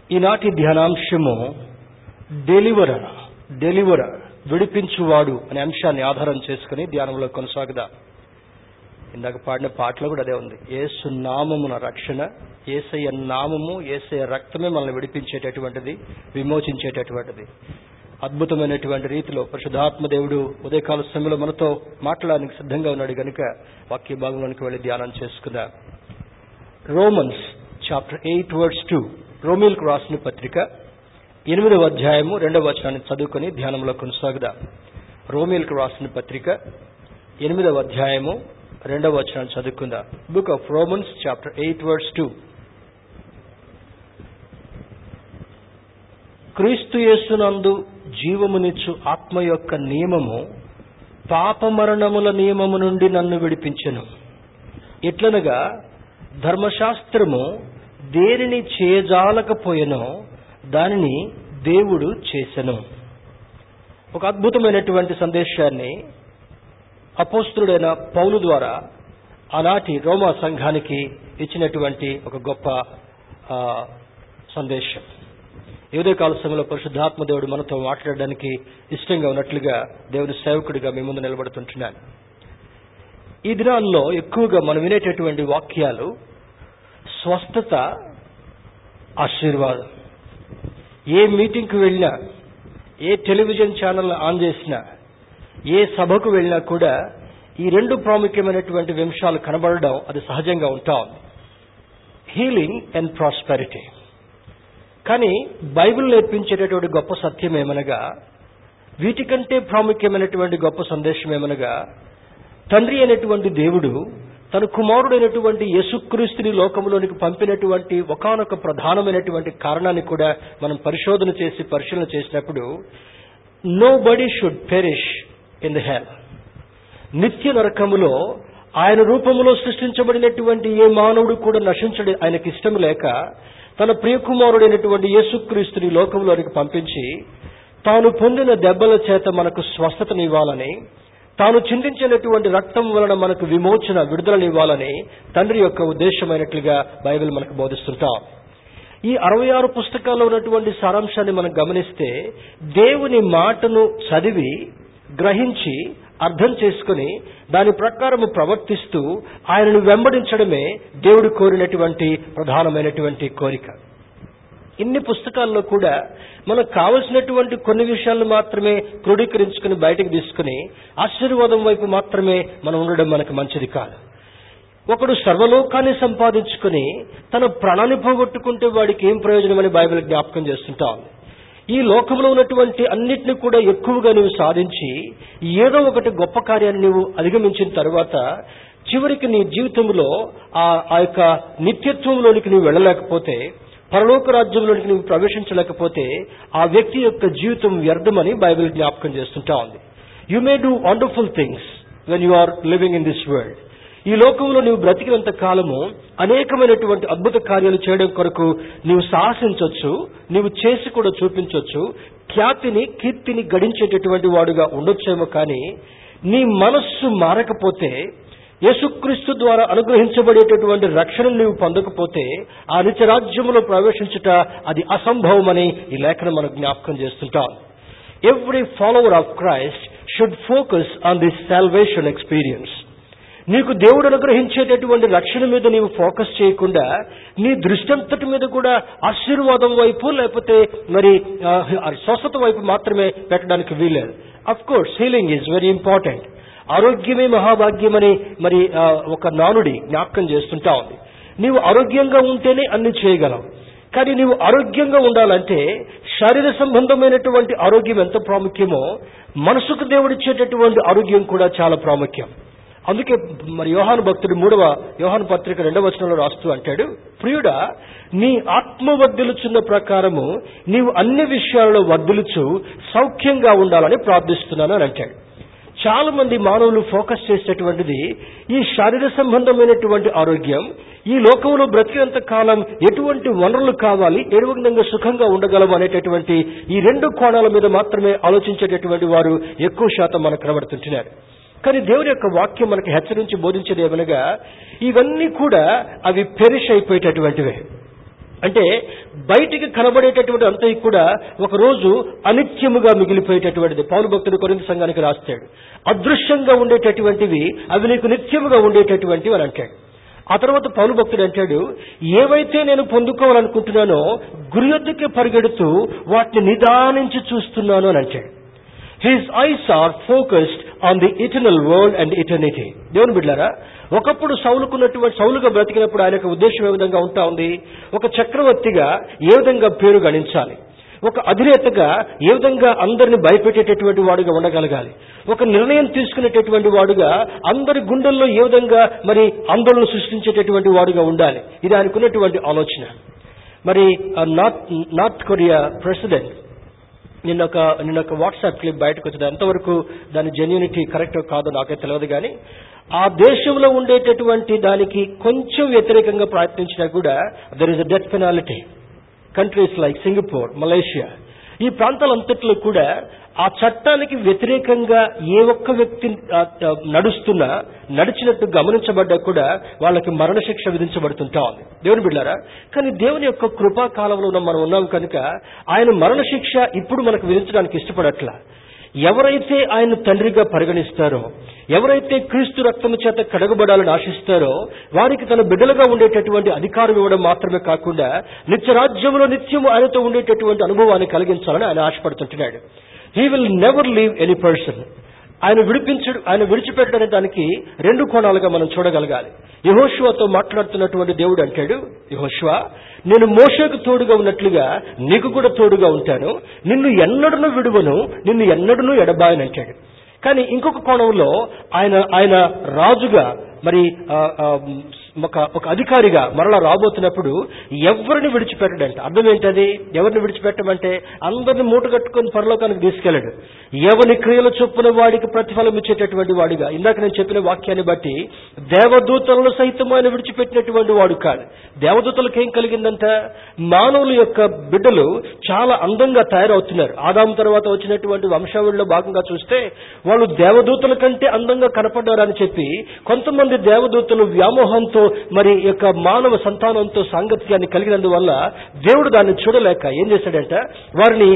ఈనాటి ధ్యానాంశము డెలివరర్ విడిపించువాడు అనే అంశాన్ని ఆధారం చేసుకుని ధ్యానంలో కొనసాగుదాం. ఇందాక పాడిన పాటలో కూడా అదే ఉంది. యేసు నామమున రక్షణ, యేసయ్య నామము, యేసయ్య రక్తమే మనల్ని విడిపించేటటువంటిది, విమోచించేటటువంటిది. అద్భుతమైనటువంటి రీతిలో పరిశుద్ధాత్మ దేవుడు ఉదయకాల సమయంలో మనతో మాట్లాడడానికి సిద్ధంగా ఉన్నాడు కనుక వాక్య భాగంలోనికి వెళ్ళి ధ్యానం చేసుకుందాం. రోమన్స్ చాప్టర్ 8:2 రోమీలకు రాసిన పత్రిక 8వ అధ్యాయము 2వ వచనాన్ని చదువుకొని ధ్యానంలో కొనసాగుదాం. రోమీలకు రాసిన పత్రిక 8వ అధ్యాయము 2వ వచనాన్ని చదువుకుందాం. Book of Romans chapter 8:2. క్రీస్తు యేసునందు జీవమునిచ్చు ఆత్మ యొక్క నియమము పాపమరణముల నియమము నుండి నన్ను విడిపించెను. ఎట్లనగా ధర్మశాస్త్రము దేనిని చేయజాలకపోయెనో దానిని దేవుడు చేసెను. ఒక అద్భుతమైనటువంటి సందేశాన్ని అపోస్తలుడైన పౌలు ద్వారా ఆనాటి రోమా సంఘానికి ఇచ్చినటువంటి ఒక గొప్ప సందేశం. ఈ ఉదయకాల సమయంలో పరిశుద్ధాత్మ దేవుడు మనతో మాట్లాడడానికి ఇష్టంగా ఉన్నట్లుగా దేవుని సేవకుడిగా మీ ముందు నిలబడుతుంటున్నాను. ఈ దినాల్లో ఎక్కువగా మనం వినేటటువంటి వాక్యాలు స్వస్థత, ఆశీర్వాదం. ఏ మీటింగ్కి వెళ్ళినా, ఏ టెలివిజన్ ఛానల్ ఆన్ చేసినా, ఏ సభకు వెళ్ళినా కూడా ఈ రెండు ప్రాముఖ్యమైనటువంటి అంశాలు కనబడడం అది సహజంగా ఉంటాం. Healing and prosperity. కానీ బైబిల్ నేర్పించేటటువంటి గొప్ప సత్యం ఏమనగా, వీటికంటే ప్రాముఖ్యమైనటువంటి గొప్ప సందేశం ఏమనగా, తండ్రి అయినటువంటి దేవుడు తన కుమారుడైనటువంటి యేసుక్రీస్తుని లోకంలోనికి పంపినటువంటి ఒకానొక ప్రధానమైనటువంటి కారణాన్ని కూడా మనం పరిశీలన చేసినప్పుడు, nobody should perish in the hell. నిత్య నరకములో ఆయన రూపములో సృష్టించబడినటువంటి ఏ మానవుడు కూడా నశించడం ఆయనకి ఇష్టం లేక తన ప్రియకుమారుడైనటువంటి యేసుక్రీస్తుని లోకంలోనికి పంపించి తాను పొందిన దెబ్బల చేత మనకు స్వస్థతనివ్వాలని, తాను చిందించినటువంటి రక్తం వలన మనకు విడుదలనివ్వాలని తండ్రి యొక్క ఉద్దేశమైనట్లుగా బైబిల్ మనకు బోధిస్తుంటాం. ఈ 66 పుస్తకాల్లో ఉన్నటువంటి సారాంశాన్ని మనం గమనిస్తే, దేవుని మాటను చదివి గ్రహించి అర్థం చేసుకుని దాని ప్రకారము ప్రవర్తిస్తూ ఆయనను వెంబడించడమే దేవుడు కోరినటువంటి ప్రధానమైనటువంటి కోరిక. ఇన్ని పుస్తకాల్లో కూడా మనకు కావలసినటువంటి కొన్ని విషయాలను మాత్రమే క్రోడీకరించుకుని బయటకు తీసుకుని ఆశీర్వాదం వైపు మాత్రమే మనం ఉండడం మనకు మంచిది కాదు. ఒకడు సర్వలోకాన్ని సంపాదించుకుని తన ప్రాణాన్ని పోగొట్టుకుంటే వాడికి ఏం ప్రయోజనం అని బైబిల్ జ్ఞాపకం చేస్తుంటాం. ఈ లోకంలో ఉన్నటువంటి అన్నిటిని కూడా ఎక్కువగా నువ్వు సాధించి ఏదో ఒకటి గొప్ప కార్యాన్ని నువ్వు అధిగమించిన తర్వాత చివరికి నీ జీవితంలో ఆ యొక్క నిత్యత్వంలోనికి నువ్వు వెళ్ళలేకపోతే, పరలోక రాజ్యంలోనికి నువ్వు ప్రవేశించలేకపోతే ఆ వ్యక్తి యొక్క జీవితం వ్యర్థమని బైబిల్ జ్ఞాపకం చేస్తుంటా ఉంది. You may do wonderful things when you are living in this world. ఈ లోకంలో నీవు బ్రతికినంత కాలము అనేకమైనటువంటి అద్భుత కార్యాలు చేయడం కొరకు నీవు సాహసించవచ్చు, నీవు చేసి కూడా చూపించవచ్చు, కీర్తిని గడించేటటువంటి వాడుగా ఉండొచ్చేమో. కానీ నీ మనస్సు మారకపోతే, యేసుక్రీస్తు ద్వారా అనుగ్రహించబడేటటువంటి రక్షణను నీవు పొందకపోతే ఆ నిత్యరాజ్యములో ప్రవేశించుట అది అసంభవమని ఈ లేఖనం మనకు జ్ఞాపకం చేస్తుంటాం. Every follower of Christ should focus on this salvation experience. నీకు దేవుడు అనుగ్రహించేటటువంటి రక్షణ మీద నీవు ఫోకస్ చేయకుండా నీ దృష్టంతటి మీద కూడా ఆశీర్వాదం వైపు లేకపోతే మరి స్వస్థత వైపు మాత్రమే పెట్టడానికి వీల్లేదు. Of course healing is very important. ఆరోగ్యమే మహాభాగ్యమని మరి ఒక నానుడి జ్ఞాపకం చేస్తుంటా ఉంది. నీవు ఆరోగ్యంగా ఉంటేనే అన్ని చేయగలవు. కానీ నీవు ఆరోగ్యంగా ఉండాలంటే శరీర సంబంధమైనటువంటి ఆరోగ్యం ఎంత ప్రాముఖ్యమో మనసుకు దేవుడిచ్చేటటువంటి ఆరోగ్యం కూడా చాలా ప్రాముఖ్యం. అందుకే మరి యోహాను భక్తుడు 3వ యోహాను పత్రిక 2వ వచనంలో రాస్తూ అంటాడు, ప్రియుడా, నీ ఆత్మ వర్ధిల్లుచున్న ప్రకారము నీవు అన్ని విషయాలలో వర్ధిల్లుచు సౌఖ్యంగా ఉండాలని ప్రార్థిస్తున్నాను అని అంటాడు. చాలా మంది మానవులు ఫోకస్ చేసేటువంటిది ఈ శారీర సంబంధమైనటువంటి ఆరోగ్యం, ఈ లోకంలో బ్రతికినంత కాలం ఎటువంటి వనరులు కావాలి, ఏ విధంగా సుఖంగా ఉండగలము అనేటటువంటి ఈ రెండు కోణాల మీద మాత్రమే ఆలోచించేటటువంటి వారు ఎక్కువ శాతం మనకు కనబడుతుంటున్నారు. కానీ దేవుని యొక్క వాక్యం మనకి హెచ్చరించి బోధించేది ఏమనగా, ఇవన్నీ కూడా అవి పెరిష్ అయిపోయేటటువంటివే. అంటే బయటికి కనబడేటటువంటి అంతా కూడా ఒకరోజు అనిత్యముగా మిగిలిపోయేటటువంటిది. పౌలు భక్తుడు కొరింథీ సంఘానికి రాస్తాడు, అదృశ్యంగా ఉండేటటువంటివి అవి నీకు నిత్యముగా ఉండేటటువంటివి అని అంటాడు. ఆ తర్వాత పౌలు భక్తుడు అంటాడు, ఏవైతే నేను పొందుకోవాలనుకుంటున్నానో గురి యొద్దకే పరిగెడుతూ వాటిని నిదానించి చూస్తున్నాను అని అంటాడు. His eyes are focused on the eternal world and eternity. దేవుని బిడ్డలారా, ఒకప్పుడు సౌలుగా బ్రతికినప్పుడు ఆయన యొక్క ఉద్దేశం ఏ విధంగా ఉంటా ఉంది? ఒక చక్రవర్తిగా ఏ విధంగా పేరు గణించాలి, ఒక అధినేతగా ఏ విధంగా అందరిని భయపెట్టేటటువంటి వాడుగా ఉండగలగాలి, ఒక నిర్ణయం తీసుకునేటటువంటి వాడుగా అందరి గుండెల్లో ఏ విధంగా మరి ఆందోళన సృష్టించేటటువంటి వాడుగా ఉండాలి. ఇది ఆయనకున్నటువంటి ఆలోచన. మరి నార్త్ కొరియా ప్రెసిడెంట్ నిన్నొక వాట్సాప్ క్లిప్ బయటకు వచ్చింది. ఎంతవరకు దాని జెన్యూనిటీ కరెక్ట్ కాదో నాకైతే తెలియదు, కానీ ఆ దేశంలో ఉండేటటువంటి దానికి కొంచెం వ్యతిరేకంగా ప్రయత్నించినా కూడా there is a death penalty. Countries like Singapore, Malaysia, ఈ ప్రాంతాలంతట్లో కూడా ఆ చట్టానికి వ్యతిరేకంగా ఏ ఒక్క వ్యక్తి నడిచినట్టు గమనించబడ్డా కూడా వాళ్ళకి మరణశిక్ష విధించబడుతుంటా ఉంది. దేవుని బిడ్డారా, కానీ దేవుని యొక్క కృపాకాలంలో మనం ఉన్నాం కనుక ఆయన మరణశిక్ష ఇప్పుడు మనకు విధించడానికి ఇష్టపడట్లా. ఎవరైతే ఆయన తండ్రిగా పరిగణిస్తారో, ఎవరైతే క్రీస్తు రక్తము చేత కడగబడాలని ఆశిస్తారో వారికి తన బిడ్డలుగా ఉండేటటువంటి అధికారం ఇవ్వడం మాత్రమే కాకుండా నిత్యరాజ్యంలో నిత్యము ఆయనతో ఉండేటటువంటి అనుభవాన్ని కలిగించాలని ఆయన ఆశపడుతుంటున్నాడు. He will never leave any person. ఆయన విడిచిపెట్టడానికి దానికి రెండు కోణాలుగా మనం చూడగలగాలి. యెహోషువతో మాట్లాడుతున్నటువంటి దేవుడు అంటాడు, యెహోషువ, నేను మోషేకు తోడుగా ఉన్నట్లుగా నీకు కూడా తోడుగా ఉంటాను, నిన్ను ఎన్నడూ విడువను, నిన్ను ఎన్నడూ ఎడబాయను అంటాడు. కానీ ఇంకొక కోణంలో ఆయన రాజుగా మరి ఒక అధికారిగా మరలా రాబోతున్నప్పుడు ఎవరిని విడిచిపెట్టడంట. అర్థం ఏంటది? ఎవరిని విడిచిపెట్టమంటే అందరిని మూట కట్టుకొని పరలోకానికి తీసుకెళ్లాడు. ఎవరి క్రియల చొప్పున వాడికి ప్రతిఫలం ఇచ్చేటటువంటి వాడిగా. ఇందాక నేను చెప్పిన వాక్యాన్ని బట్టి దేవదూతలను సైతం ఆయన విడిచిపెట్టినటువంటి వాడు కాదు. దేవదూతలకు ఏం కలిగిందంట? మానవుల యొక్క బిడ్డలు చాలా అందంగా తయారవుతున్నారు. ఆదాము తర్వాత వచ్చినటువంటి వంశావళిలో భాగంగా చూస్తే వాళ్ళు దేవదూతల కంటే అందంగా కనపడ్డారని చెప్పి కొంతమంది దేవదూతలు వ్యామోహంతో మరి యొక్క మానవ సంతానంతో సాంగత్యాన్ని కలిగినందువల్ల దేవుడు దాన్ని చూడలేక ఏం చేశాడంట, వారిని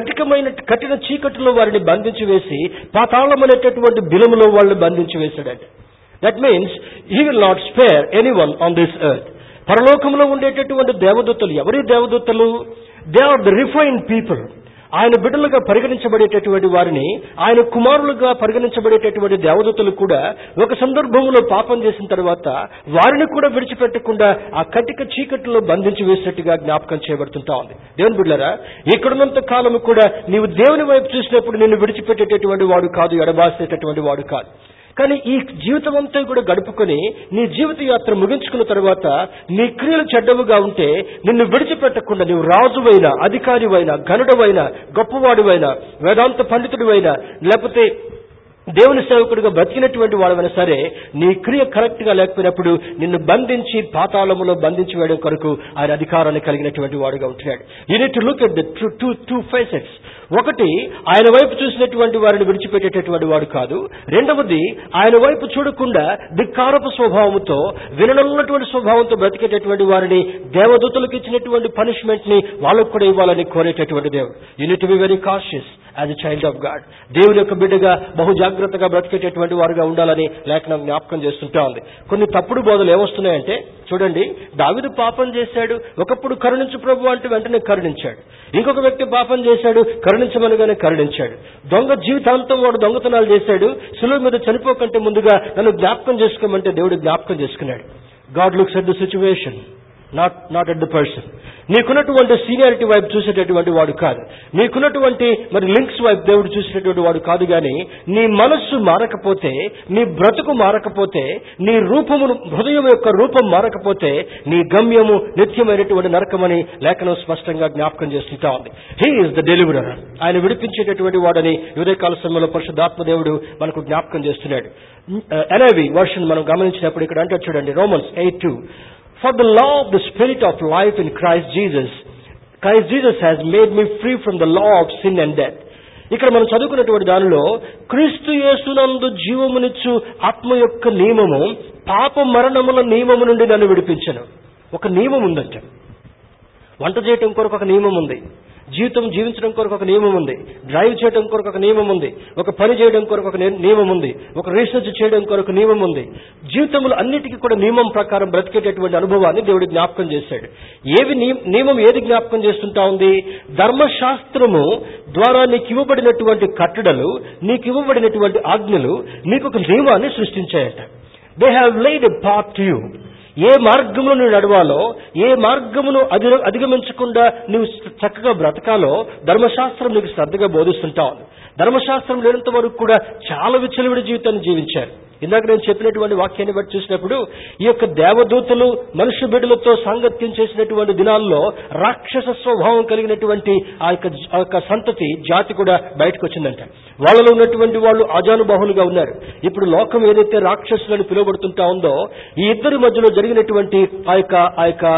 కఠిన చీకటిలో వారిని బంధించి వేసి పాతాళం అనేటటువంటి బిలములో వాళ్ళని బంధించి వేశాడంట. That means he will not spare anyone on this earth. పరలోకంలో ఉండేటటువంటి దేవదూతలు ఎవరి దేవదూతలు? They are the refined people. ఆయన బిడ్డలుగా పరిగణించబడేటటువంటి వారిని, ఆయన కుమారులుగా పరిగణించబడేటటువంటి దేవదూతలు కూడా ఒక సందర్భంలో పాపం చేసిన తర్వాత వారిని కూడా విడిచిపెట్టకుండా ఆ కటిక చీకటిలో బంధించి వేసినట్టుగా జ్ఞాపకం చేయబడుతుంటా ఉంది. దేవుని బిడ్డలారా, ఇక్కడున్నంత కాలం కూడా నీవు దేవుని వైపు చూసినప్పుడు నిన్ను విడిచిపెట్టేటటువంటి వాడు కాదు, ఎడబాసేటటువంటి వాడు కాదు. కానీ ఈ జీవితం అంతా కూడా గడుపుకొని నీ జీవిత యాత్ర ముగించుకున్న తర్వాత నీ క్రియలు చెడ్డవుగా ఉంటే నిన్ను విడిచిపెట్టకుండా నీవు రాజువైనా, అధికారివైనా, ఘనుడవైనా, గొప్పవాడివైనా, వేదాంత పండితుడివైనా, లేకపోతే దేవుని సేవకుడిగా బ్రతికినటువంటి వాడమైనా సరే నీ క్రియ కరెక్ట్ గా లేకపోయినప్పుడు నిన్ను బంధించి పాతాళములో బంధించి వేయడం కొరకు ఆయన అధికారాన్ని కలిగినటువంటి వాడుగా ఉంటున్నాడు. You need to look at the two faces. ఒకటి, ఆయన వైపు చూసినటువంటి వారిని విడిచిపెట్టేటటువంటి వాడు కాదు. రెండవది, ఆయన వైపు చూడకుండా ధిక్కారపు స్వభావంతో, విననున్నటువంటి స్వభావంతో బ్రతికేటటువంటి వారిని దేవదూతలకు ఇచ్చినటువంటి పనిష్మెంట్ ని వాళ్ళకు కూడా ఇవ్వాలని కోరేటటువంటి దేవుడు. You need to be very cautious as a child of God. దేవుని యొక్క బిడ్డగా బహు జాగ్రత్తగా బ్రతికేటటువంటి వారుగా ఉండాలని లేఖనం జ్ఞాపకం చేస్తుంటా ఉంది. కొన్ని తప్పుడు బోధలు ఏమొస్తున్నాయంటే, చూడండి, దావీదు పాపం చేశాడు, ఒకప్పుడు కరుణించు ప్రభు అంటే వెంటనే కరుణించాడు. ఇంకొక వ్యక్తి పాపం చేశాడు, కరుణించమనగానే కరుణించాడు. దొంగ జీవితాంతం వాడు దొంగతనాలు చేశాడు, శిలువ మీద చనిపోకంటే ముందుగా నన్ను జ్ఞాపకం చేసుకోమంటే దేవుడు జ్ఞాపకం చేసుకున్నాడు. God looks at the situation, not at the person. నీకున్నటువంటి సీనియారిటీ వైపు చూసేటటువంటి వాడు కాదు, నీకున్నటువంటి మరి లింక్స్ వైపు దేవుడు చూసేటటువంటి వాడు కాదు. కానీ నీ మనస్సు మారకపోతే, నీ బ్రతుకు మారకపోతే, నీ హృదయం యొక్క రూపం మారకపోతే నీ గమ్యము నిత్యమైనటువంటి నరకమని లేఖనం స్పష్టంగా జ్ఞాపకం చేస్తుంటా ఉంది. He is the deliverer. ఆయన విడిపించేటటువంటి వాడని ఉదయకాల సమయంలో పరిశుద్ధాత్మ దేవుడు మనకు జ్ఞాపకం చేస్తున్నాడు. NIV వర్షన్ మనం గమనించినప్పుడు ఇక్కడ అంటే చూడండి, Romans 8:2, For the law of the Spirit of life in Christ Jesus has made me free from the law of sin and death. ఇక్కడ మనం చదువుకున్నటువంటి దానిలో క్రీస్తు యేసునందు జీవమునిచ్చు ఆత్మ యొక్క నియమము పాప మరణముల నియమము నుండి నన్ను విడిపించను. ఒక నియమం ఉందంట. వంట చేయటం కొరకు ఒక నియమం ఉంది, జీవితం జీవించడం కొరకు ఒక నియమం ఉంది, డ్రైవ్ చేయడం కొరకు ఒక నియమం ఉంది, ఒక పని చేయడం కొరకు ఒక నియమం ఉంది, ఒక రీసెర్చ్ చేయడం కొరకు నియమం ఉంది. జీవితంలో అన్నిటికీ కూడా నియమం ప్రకారం బ్రతికేటటువంటి అనుభవాన్ని దేవుడు జ్ఞాపకం చేశాడు. నియమం ఏది జ్ఞాపకం చేస్తుంటా ఉంది? ధర్మశాస్త్రము ద్వారా నీకు ఇవ్వబడినటువంటి కట్టడలు, నీకు ఇవ్వబడినటువంటి ఆజ్ఞలు నీకు ఒక నియమాన్ని సృష్టించాయట. They have laid a path to you. ఏ మార్గంలో నువ్వు నడవాలో, ఏ మార్గమును అధిగమించకుండా నువ్వు చక్కగా బ్రతకాలో ధర్మశాస్త్రం నీకు శ్రద్ధగా బోధిస్తుంటావు. ధర్మశాస్త్రం లేనంత వరకు కూడా చాలా విచ్చలవిడి జీవితాన్ని జీవించారు. ఇందాక నేను చెప్పినటువంటి వాక్యాన్ని బట్టి చూసినప్పుడు ఈ యొక్క దేవదూతలు మనుష్య బిడ్డలతో సాంగత్యం చేసినటువంటి దినాల్లో రాక్షస స్వభావం కలిగినటువంటి ఆ యొక్క సంతతి జాతి కూడా బయటకు వచ్చిందంట. వాళ్ళలో ఉన్నటువంటి వాళ్ళు ఆజానుబాహులుగా ఉన్నారు. ఇప్పుడు లోకం ఏదైతే రాక్షసులను పిలువబడుతుంటా ఉందో, ఈ ఇద్దరి మధ్యలో జరిగినటువంటి ఆ యొక్క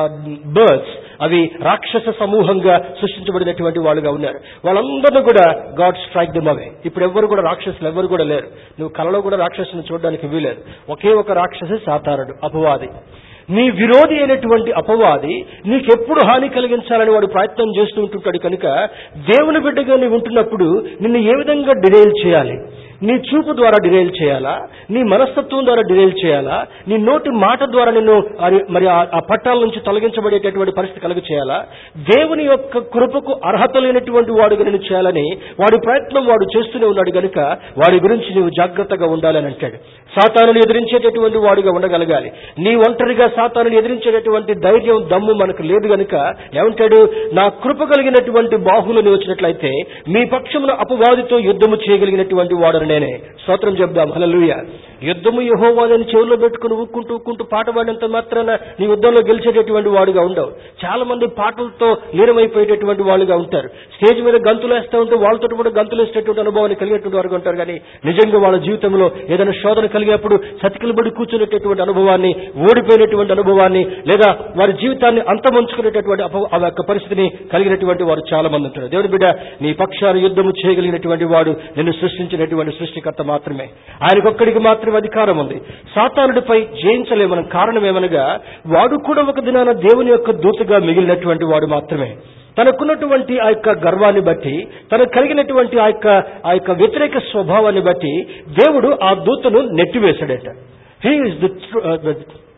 బర్డ్స్ అవి రాక్షస సమూహంగా సృష్టించబడినటువంటి వాళ్ళుగా ఉన్నారు. వాళ్ళందరూ కూడా గాడ్ స్ట్రైక్ దెమ్ అవే. ఇప్పుడు ఎవరు కూడా రాక్షసులు ఎవరు కూడా లేరు. నువ్వు కలలో కూడా రాక్షసుని చూడడానికి వీలేదు. ఒకే ఒక రాక్షసి సాతానుడు, అపవాది. నీ విరోధి అయినటువంటి అపవాది నీకెప్పుడు హాని కలిగించాలని వాడు ప్రయత్నం చేస్తూ ఉంటుంటాడు. కనుక దేవుని బిడ్డగా నీవు ఉంటున్నప్పుడు నిన్ను ఏ విధంగా డిరైల్ చేయాలి? నీ చూపు ద్వారా డిరైల్ చేయాలా? నీ మనస్తత్వం ద్వారా డిరైల్ చేయాలా? నీ నోటి మాట ద్వారా నిన్ను మరి ఆ పట్టాల నుంచి తొలగించబడేటటువంటి పరిస్థితి కలుగ చేయాలా? దేవుని యొక్క కృపకు అర్హత లేనటువంటి వాడుగా నేను చేయాలని వాడి ప్రయత్నం వాడు చేస్తూనే ఉన్నాడు. కనుక వాడి గురించి నీవు జాగ్రత్తగా ఉండాలని అంటాడు. సాతానుని ఎదిరించేటటువంటి వాడుగా ఉండగలగాలి. నీ ఒంటరిగా సాతానుని ఎదిరించేటటువంటి ధైర్యం, దమ్ము మనకు లేదు. గనుక ఏమంటాడు? నా కృప కలిగినటువంటి బాహువులు వచ్చినట్లయితే మీ పక్షమున అపవాదితో యుద్ధము చేయగలిగినటువంటి వాడని నేనే. స్తోత్రం చెప్దాం. హల్లెలూయా. యుద్ధము యెహోవాదని చెవుల్లో పెట్టుకుని ఊక్కుంటూ పాట పాడినంత మాత్రాన నీ యుద్ధంలో గెలిచేటటువంటి వాడుగా ఉండవు. చాలా మంది పాటలతో లీనమైపోయేటటువంటి వాళ్ళుగా ఉంటారు. స్టేజ్ మీద గంతులు వేస్తూ ఉంటే వాళ్ళతో కూడా గంతులు వేసేటటువంటి అనుభవాన్ని కలిగేటువంటి వారుగా ఉంటారు. కానీ నిజంగా వాళ్ళ జీవితంలో ఏదైనా శోధన కలిగినప్పుడు సతికిలు బడి కూర్చునేటటువంటి అనుభవాన్ని, ఓడిపోయినటువంటి అనుభవాన్ని, లేదా వారి జీవితాన్ని అంతమంచుకునేటటువంటి ఆ యొక్క పరిస్థితిని కలిగినటువంటి వారు చాలా మంది ఉంటారు. దేవుని బిడ్డ, నీ పక్షాన యుద్ధము చేయగలిగినటువంటి వాడు నిన్ను సృష్టించినటువంటి సృష్టికర్త మాత్రమే. ఆయనకొక్కడికి మాత్రమే అధికారం ఉంది. సాతానుడిపై జయించలేమని కారణం ఏమనగా వాడు కూడా ఒక దినాన దేవుని యొక్క దూతగా మిగిలినటువంటి వాడు మాత్రమే. తనకున్నటువంటి ఆ యొక్క గర్వాన్ని బట్టి, తనకు కలిగినటువంటి ఆ యొక్క వ్యతిరేక స్వభావాన్ని బట్టి దేవుడు ఆ దూతను నెట్టివేశాడట. He is the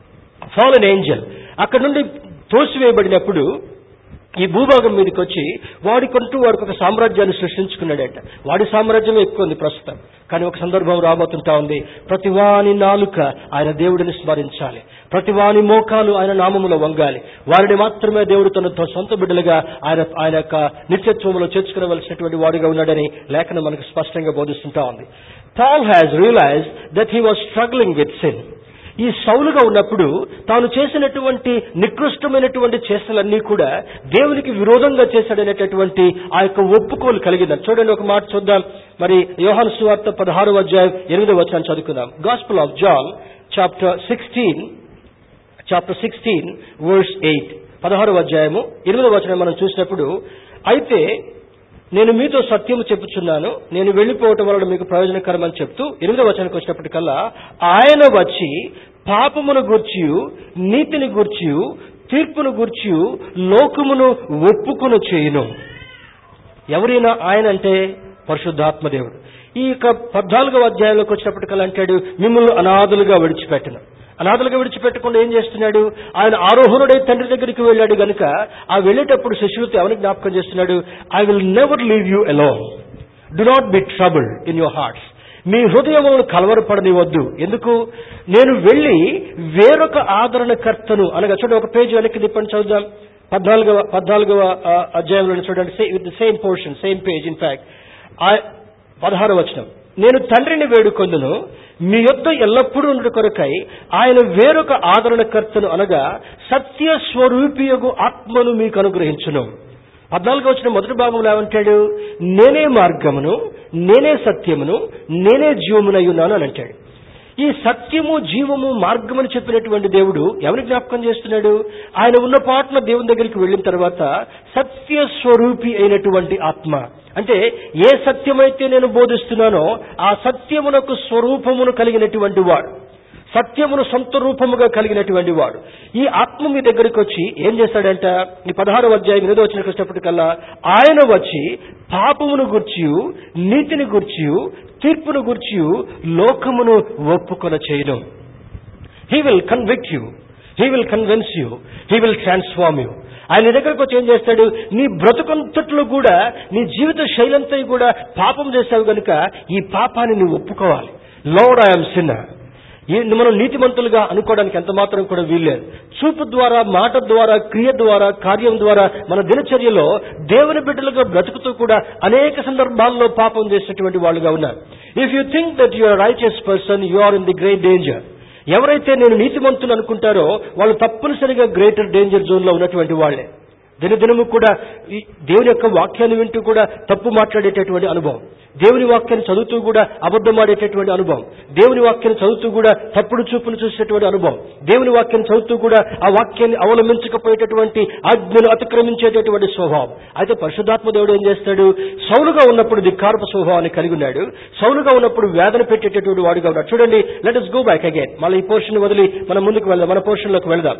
fallen angel. అక్కడ నుండి తోసివేయబడినప్పుడు ఈ భూభాగం మీదకి వచ్చి వాడికి ఒక సామ్రాజ్యాన్ని సృష్టించుకున్నాడట. వాడి సామ్రాజ్యమే ఎక్కువ ఉంది ప్రస్తుతం. కానీ ఒక సందర్భం రాబోతుంటా ఉంది. ప్రతివాని నాలుక ఆయన దేవుడిని స్మరించాలి, ప్రతివాని మోకాలు ఆయన నామములో వంగాలి. వారిని మాత్రమే దేవుడు తన సొంత బిడ్డలుగా ఆయన యొక్క నిత్యత్వంలో చేర్చుకునవలసినటువంటి వాడిగా ఉన్నాడని లేఖనం మనకు స్పష్టంగా బోధిస్తుంటా ఉంది. Paul has realised that he was struggling with sin. ఈ సౌలుగా ఉన్నప్పుడు తాను చేసినటువంటి నికృష్టమైనటువంటి చేష్టలన్నీ కూడా దేవునికి విరోధంగా చేశాడనేటటువంటి ఆ యొక్క ఒప్పుకోలు కలిగిందని. చూడండి, ఒక మాట చూద్దాం. మరి యోహాను సువార్త 16వ అధ్యాయం 8వ వచనం చదువుకుందాం. Gospel of John chapter 16 verse 8. 16వ అధ్యాయము 8వ వచనం మనం చూసినప్పుడు, అయితే నేను మీతో సత్యము చెప్పుచున్నాను, నేను వెళ్లిపోవటం వలన మీకు ప్రయోజనకరమని చెప్తూ 8వ వచనానికి వచ్చినప్పటికల్లా, ఆయన వచ్చి పాపమును గూర్చియు నీతిని గూర్చియు తీర్పును గూర్చియు లోకమును ఒప్పుకొను చేయును. ఎవరైనా ఆయన అంటే పరిశుద్ధాత్మదేవుడు. ఈ యొక్క 14వ అధ్యాయంలోకి వచ్చినప్పటికల్లా అంటాడు, మిమ్మల్ని అనాథలుగా విడిచిపెట్టను. అనాథలుగా విడిచిపెట్టకుండా ఏం చేస్తున్నాడు? ఆయన ఆరోహణుడై తండ్రి దగ్గరికి వెళ్ళాడు గనుక ఆ వెళ్ళేటప్పుడు శిష్యులతో ఎవరిని జ్ఞాపకం చేస్తున్నాడు? I will never leave you alone. Do not be troubled in your hearts. మీ హృదయములను కలవరపడనివద్దు. ఎందుకు? నేను వెళ్ళి వేరొక ఆదరణకర్తను, అనగా చూడండి, ఒక పేజీ వెనక్కి తిప్పండి, చదువుదాం. 14వ అధ్యాయంలో చూడండి, with the same portion, same page. In fact 16వ వచనం, నేను తండ్రిని వేడుకొందును, మీ యొద్ద ఎల్లప్పుడూ ఉండు కొరకై ఆయన వేరొక ఆదరణకర్తను, అనగా సత్య స్వరూపియగు ఆత్మను మీకు అనుగ్రహించును. 14వ వచనం మొదటి భాగంలో ఏమంటాడు? నేనే మార్గమును, నేనే సత్యమును, నేనే జీవమునై ఉన్నాను అని అంటాడు. ఈ సత్యము, జీవము, మార్గమని చెప్పినటువంటి దేవుడు ఎవరిని జ్ఞాపకం చేస్తున్నాడు? ఆయన ఉన్న పాటున దేవుని దగ్గరికి వెళ్ళిన తర్వాత సత్య స్వరూపి అయినటువంటి ఆత్మ, అంటే ఏ సత్యమైతే నేను బోధిస్తున్నానో ఆ సత్యమునకు స్వరూపమును కలిగినటువంటి వాడు. సత్యమును సొంత రూపముగా కలిగినటువంటి వాడు. ఈ ఆత్మ మీ దగ్గరికి వచ్చి ఏం చేస్తాడంట? ఈ 16వ అధ్యాయం 8వ వచనానికి వచ్చేటప్పటికల్లా ఆయన వచ్చి పాపమును గూర్చియు నీతిని గూర్చియు తీర్పును గూర్చియు లోకమును ఒప్పుకొన చేయను. He will convict you, he will convince you, he will transform you. ఆయన దగ్గరకు వచ్చి ఏం చేస్తాడు? నీ బ్రతుకంతట్లో కూడా, నీ జీవిత శైలంతా కూడా పాపం చేశావు గనుక ఈ పాపాన్ని నువ్వు ఒప్పుకోవాలి. Lord, I am sinner. మనం నీతిమంతులుగా అనుకోవడానికి ఎంత మాత్రం కూడా వీల్లేదు. చూపు ద్వారా, మాట ద్వారా, క్రియ ద్వారా, కార్యం ద్వారా మన దినచర్యలో దేవుని బిడ్డలుగా బ్రతుకుతూ కూడా అనేక సందర్భాల్లో పాపం చేసేటువంటి వాళ్ళుగా ఉన్నారు. If you think that you are righteous person, you are in the great danger. ఎవరైతే నేను నీతిమంతులు అనుకుంటారో వాళ్ళు తప్పనిసరిగా గ్రేటర్ డేంజర్ జోన్ లో ఉన్నటువంటి వాళ్లే. దినదినము కూడా దేవుని యొక్క వాక్యాన్ని వింటూ కూడా తప్పు మాట్లాడేటటువంటి అనుభవం, దేవుని వాక్యాన్ని చదువుతూ కూడా అబద్ధం ఆడేటటువంటి అనుభవం, దేవుని వాక్యాన్ని చదువుతూ కూడా తప్పుడు చూపులు చూసేటువంటి అనుభవం, దేవుని వాక్యాన్ని చదువుతూ కూడా ఆ వాక్యాన్ని అవలంబించకపోయేటటువంటి ఆజ్ఞను అతిక్రమించేటటువంటి స్వభావం. అయితే పరిశుద్ధాత్మ దేవుడు ఏం చేస్తాడు? సౌలుగా ఉన్నప్పుడు ధిక్కారపు స్వభావాన్ని కలిగి ఉన్నాడు. సౌలుగా ఉన్నప్పుడు వేదన పెట్టేటటువంటి వాడుగా ఉన్నాడు. చూడండి, let us go back again. మళ్ళీ ఈ పోర్షన్ వదిలి మనం ముందుకు వెళ్దాం, మన పోర్షన్లోకి వెళదాం.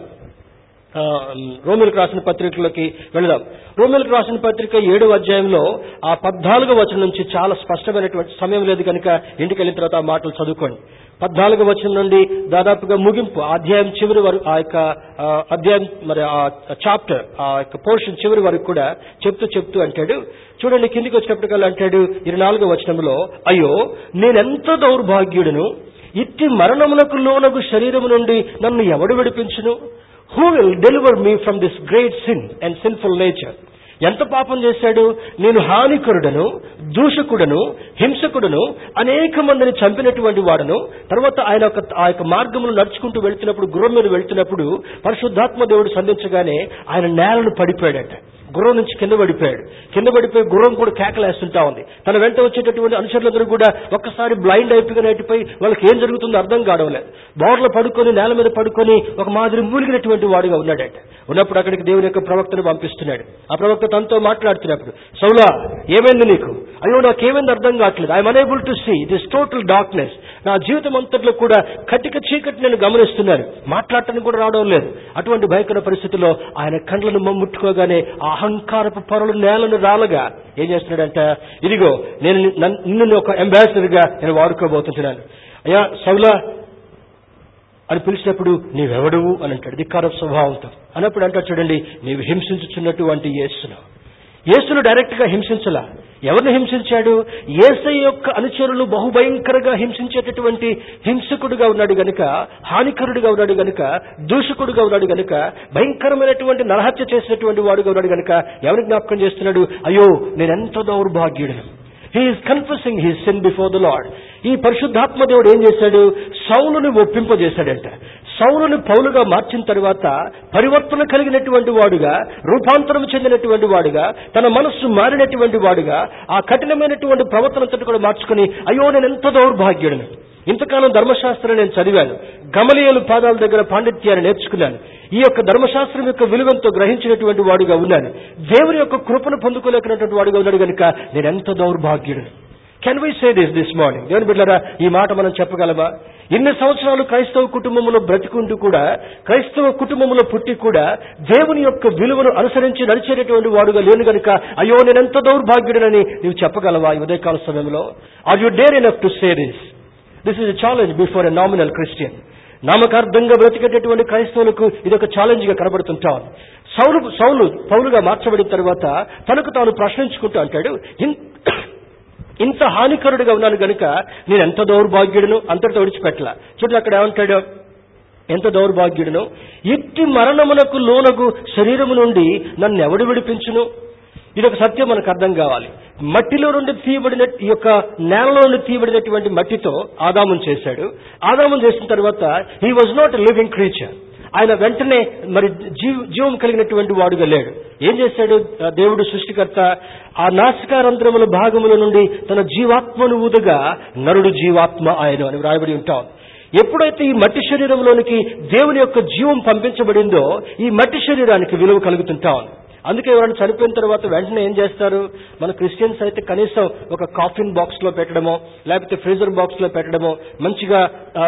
రోమిలకు రాసిన పత్రికలోకి వెళదాం. రోమిలకు రాసిన పత్రిక 7వ అధ్యాయంలో ఆ 14వ వచనం నుంచి చాలా స్పష్టమైనటువంటి, సమయం లేదు కనుక ఇంటికి వెళ్ళిన తర్వాత ఆ మాటలు చదువుకోండి. 14వ వచనం నుండి దాదాపుగా ముగింపు, అధ్యాయం చివరి వరకు, ఆ యొక్క అధ్యాయం మరి ఆ చాప్టర్, ఆ యొక్క పోర్షన్ చివరి వరకు కూడా చెప్తూ అంటాడు. చూడండి, కిందికి వచ్చినప్పటికల్లా అంటాడు 24వ వచనంలో, అయ్యో నేనెంత దౌర్భాగ్యుడును, ఇట్టి మరణమునకు లోనగు శరీరము నుండి నన్ను ఎవడు విడిపించును? Who will deliver me from this great sin and sinful nature? ఎంత పాపం చేశాడు? నేను హానికరుడను, దూషకుడను, హింసకుడను, అనేక మందిని చంపినటువంటి వాడను. తర్వాత ఆయన ఆ యొక్క మార్గములు నడుచుకుంటూ వెళ్తున్నప్పుడు, గుర్రం మీద వెళ్తున్నప్పుడు పరిశుద్ధాత్మ దేవుడు సంధించగానే ఆయన నేలను పడిపోయాడట. గుర్రం నుంచి కింద పడిపోయి గుర్రం కూడా కేకలేస్తుంటా ఉంది. తన వెంట వచ్చేటటువంటి అనుచరులందరూ కూడా ఒక్కసారి బ్లైండ్ అయిపోయినట్టుపై వాళ్ళకి ఏం జరుగుతుందో అర్థం కావడం లేదు. బోర్ల పడుకొని, నేల మీద పడుకొని ఒక మాదిరి మూలిగినటువంటి వాడుగా ఉన్నాడట. ఉన్నప్పుడు అక్కడికి దేవుని యొక్క ప్రవక్తను పంపిస్తున్నాడు. ఆ ప్రవక్త తనతో మాట్లాడుతున్నప్పుడు, సౌలా ఏమైంది నీకు? అయ్యో నాకేమైంది అర్థం కావట్లేదు. I'm unable to see this total darkness. నా జీవితం అంతట్లో కూడా కటిక చీకటి నేను గమనిస్తున్నాను, మాట్లాడటానికి కూడా రావడం లేదు. అటువంటి భయంకర పరిస్థితుల్లో ఆయన కండ్లను ముట్టుకోగానే అహంకారపు పరులు నేలను రాలగా ఏం చేస్తున్నాడంట? ఇదిగో నిన్ను ఒక అంబాసిడర్ గా నేను వాడుకోబోతున్నాను. అయ్యా సౌలా అని పిలిచినప్పుడు నీవెవడువు అని అంటాడు ధిక్కారపు స్వభావంతో. అన్నప్పుడు అంటాడు, చూడండి, నీవు హింసించుచున్నటువంటి యేసును డైరెక్ట్ గా హింసించలా. ఎవరిని హింసించాడు? యేసయ్య యొక్క అనుచరులు బహుభయంకరంగా హింసించేటటువంటి హింసకుడుగా ఉన్నాడు గనుక, హానికరుడుగా ఉన్నాడు గనుక, దూషకుడుగా ఉన్నాడు గనుక, భయంకరమైనటువంటి నరహత్య చేసినటువంటి వాడుగా ఉన్నాడు గనుక ఎవరిని జ్ఞాపకం చేస్తున్నాడు? అయ్యో నేనెంత దౌర్భాగ్యుడను. He is confessing his sin before the Lord. ఈ పరిశుద్ధాత్మ దేవుడు ఏం చేశాడు? సౌలుని ఒప్పింపజేశాడంట. సౌలుని పౌలుగా మార్చిన తర్వాత పరివర్తన కలిగినటువంటి వాడుగా, రూపాంతరం చెందినటువంటి వాడుగా, తన మనస్సు మారినటువంటి వాడుగా, ఆ కఠినమైనటువంటి ప్రవర్తనతో కూడా మార్చుకుని, అయ్యో నేను ఎంత దౌర్భాగ్యుడను, ఇంతకాలం ధర్మశాస్త్రం నేను చదివాను, గమలీయేలు పాదాల దగ్గర పాండిత్యాన్ని నేర్చుకున్నాను, ఈ యొక్క ధర్మశాస్త్రం యొక్క విలువెంతో గ్రహించినటువంటి వాడుగా ఉన్నాను, దేవుని యొక్క కృపను పొందుకోలేకున్నటువంటి వాడుగా ఉన్నాడు కనుక నేను ఎంత దౌర్భాగ్యుడను. Can we say this morning? దేవుని బిడ్డలారా, ఈ మాట మనం చెప్పగలమా? ఇన్ని సంవత్సరాలు క్రైస్తవ కుటుంబంలో బ్రతికుంటూ కూడా, క్రైస్తవ కుటుంబంలో పుట్టి కూడా దేవుని యొక్క విలువను అనుసరించి నడిచేటటువంటి వాడుగా లేను గనుక అయ్యో నేనెంత దౌర్భాగ్యుడనని నీవు చెప్పగలవా ఈ ఉదయకాల సమయంలో? Are you dare enough to say this? This is a challenge before a nominal Christian. నామకార్థంగా బ్రతికేటటువంటి క్రైస్తవులకు ఇది ఒక ఛాలెంజ్ గా కనబడుతుంటాం. సౌలు పౌలుగా మార్చబడిన తర్వాత తనకు తాను ప్రశ్నించుకుంటూ అంటాడు, ఇంత హానికరుడుగా ఉన్నాను గనుక నేను ఎంత దౌర్భాగ్యుడును, అంతటితో విడిచిపెట్టలా. చూడండి అక్కడ ఏమంటాడు, ఎంత దౌర్భాగ్యుడును, ఇట్టి మరణమునకు లోనగు శరీరము నుండి నన్ను ఎవడు విడిపించును? ఇదొక సత్యం మనకు అర్థం కావాలి. మట్టిలో నుండి తీయబడిన, ఈ యొక్క నేలలో నుండి తీయబడినటువంటి మట్టితో ఆదామును చేశాడు. ఆదామును చేసిన తర్వాత he was not a living creature. ఆయన వెంటనే మరి జీవం కలిగినటువంటి వాడుగా లేడు. ఏం చేశాడు దేవుడు సృష్టికర్త? ఆ నాసికారంధ్రముల భాగముల నుండి తన జీవాత్మను ఊదగా నరుడు జీవాత్మ ఆయన అని వ్రాయబడి ఉంటాం. ఎప్పుడైతే ఈ మట్టి శరీరంలోనికి దేవుని యొక్క జీవం పంపించబడిందో ఈ మట్టి శరీరానికి విలువ కలుగుతుంటాం. అందుకే ఎవరైనా చనిపోయిన తర్వాత వెంటనే ఏం చేస్తారు? మన క్రిస్టియన్స్ అయితే కనీసం ఒక కాఫిన్ బాక్స్ లో పెట్టడమో, లేకపోతే ఫ్రీజర్ బాక్స్ లో పెట్టడమో, మంచిగా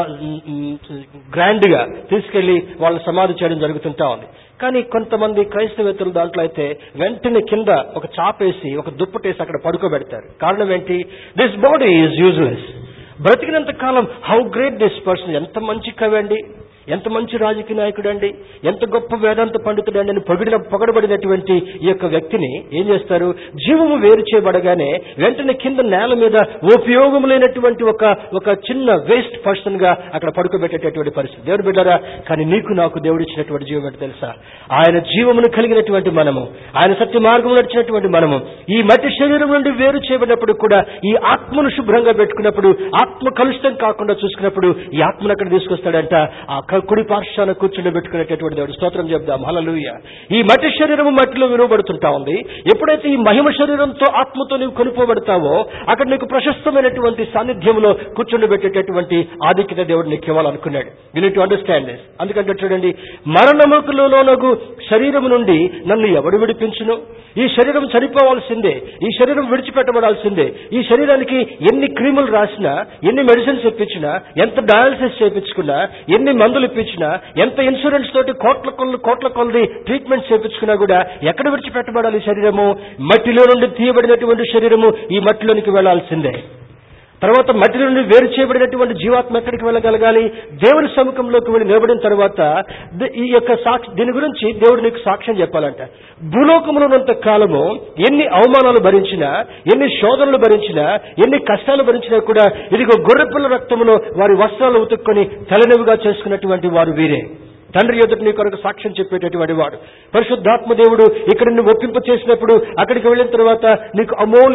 గ్రాండ్ గా తీసుకెళ్లి వాళ్ళ సమాధి చేయడం జరుగుతుంటా ఉంది. కానీ కొంతమంది క్రైస్తవేత్తలు దాంట్లో అయితే వెంటనే కింద ఒక చాపేసి, ఒక దుప్పటేసి అక్కడ పడుకోబెడతారు. కారణం ఏంటి? This body is useless. బ్రతికినంత కాలం హౌ గ్రేట్ దిస్ పర్సన్, ఎంత మంచి కవి అండి, ఎంత మంచి రాజకీయ నాయకుడు అండి, ఎంత గొప్ప వేదాంత పండితుడు అండి అని పొగడబడినటువంటి ఈ యొక్క వ్యక్తిని ఏం చేస్తారు? జీవము వేరు చేయబడగానే వెంటనే కింద నేల మీద ఉపయోగం లేనటువంటి ఒక చిన్న వేస్ట్ పర్సన్ గా అక్కడ పడుకోబెట్టేటటువంటి పరిస్థితి. దేవుడు బిడ్డారా, కానీ నీకు నాకు దేవుడు ఇచ్చినటువంటి జీవం ఏంటో తెలుసా? ఆయన జీవమును కలిగినటువంటి మనము, ఆయన సత్య మార్గం నడిచినటువంటి మనము ఈ మట్టి శరీరం నుండి వేరు చేయబడినప్పుడు కూడా ఈ ఆత్మను శుభ్రంగా పెట్టుకున్నప్పుడు, ఆత్మ కలుషితం కాకుండా చూసుకున్నప్పుడు ఈ ఆత్మను అక్కడ తీసుకొస్తాడంట. ఆ కుడి పార్శ్వాన కూర్చుని పెట్టుకునేటటువంటి దేవుడు. స్తోత్రం చెప్దాం, హల్లెలూయా. ఈ మట్టి శరీరము మట్టిలో విలువబడుతుంటా ఉంది. ఎప్పుడైతే ఈ మహిమ శరీరంతో ఆత్మతో నీవు కొనుక్కోబడతావో అక్కడ నీకు ప్రశస్తమైనటువంటి సాన్నిధ్యంలో కూర్చుని పెట్టేటటువంటి ఆధిక్యత దేవుడు నీకు ఇవ్వాలనుకున్నాడు. You need to understand this. అందుకంటే చూడండి, మరణములోనగు శరీరము నుండి నన్ను ఎవడు విడిపించును? ఈ శరీరం చనిపోవాల్సిందే, ఈ శరీరం విడిచిపెట్టబడాల్సిందే. ఈ శరీరానికి ఎన్ని క్రీములు రాసినా, ఎన్ని మెడిసిన్స్ ఇప్పించినా, ఎంత డయాలసిస్ చేయించుకున్నా, ఎన్ని మందులు ఇప్పించినా, ఎంత ఇన్సూరెన్స్ తోటి కోట్ల కొలది ట్రీట్మెంట్ చేయించుకున్నా కూడా ఎక్కడ విడిచిపెట్టబడాలి? శరీరము మట్టిలో నుండి తీయబడినటువంటి శరీరము ఈ మట్టిలోనికి వెళ్లాల్సిందే. తర్వాత మట్టి నుండి వేరు చేయబడినటువంటి జీవాత్మ ఎక్కడికి వెళ్ళగలగాలి? దేవుని సముఖంలోకి వెళ్ళి నిలబడిన తర్వాత ఈ యొక్క దీని గురించి దేవుడు నీకు సాక్ష్యం చెప్పాలంట. భూలోకంలో ఉన్నంత కాలము ఎన్ని అవమానాలు భరించినా, ఎన్ని శోధనలు భరించినా, ఎన్ని కష్టాలు భరించినా కూడా ఇదిగో గొర్రెపిల్ల రక్తములో వారి వస్త్రాలు ఉతుక్కొని తలనెవుగా చేసుకున్నటువంటి వారు వీరే. తండ్రి ఎదుట నీ కొరకు సాక్ష్యం చెప్పేటటువంటి వాడు. పరిశుద్ధాత్మ దేవుడు ఇక్కడ నువ్వు ఒప్పింప చేసినప్పుడు అక్కడికి వెళ్ళిన తర్వాత నీకు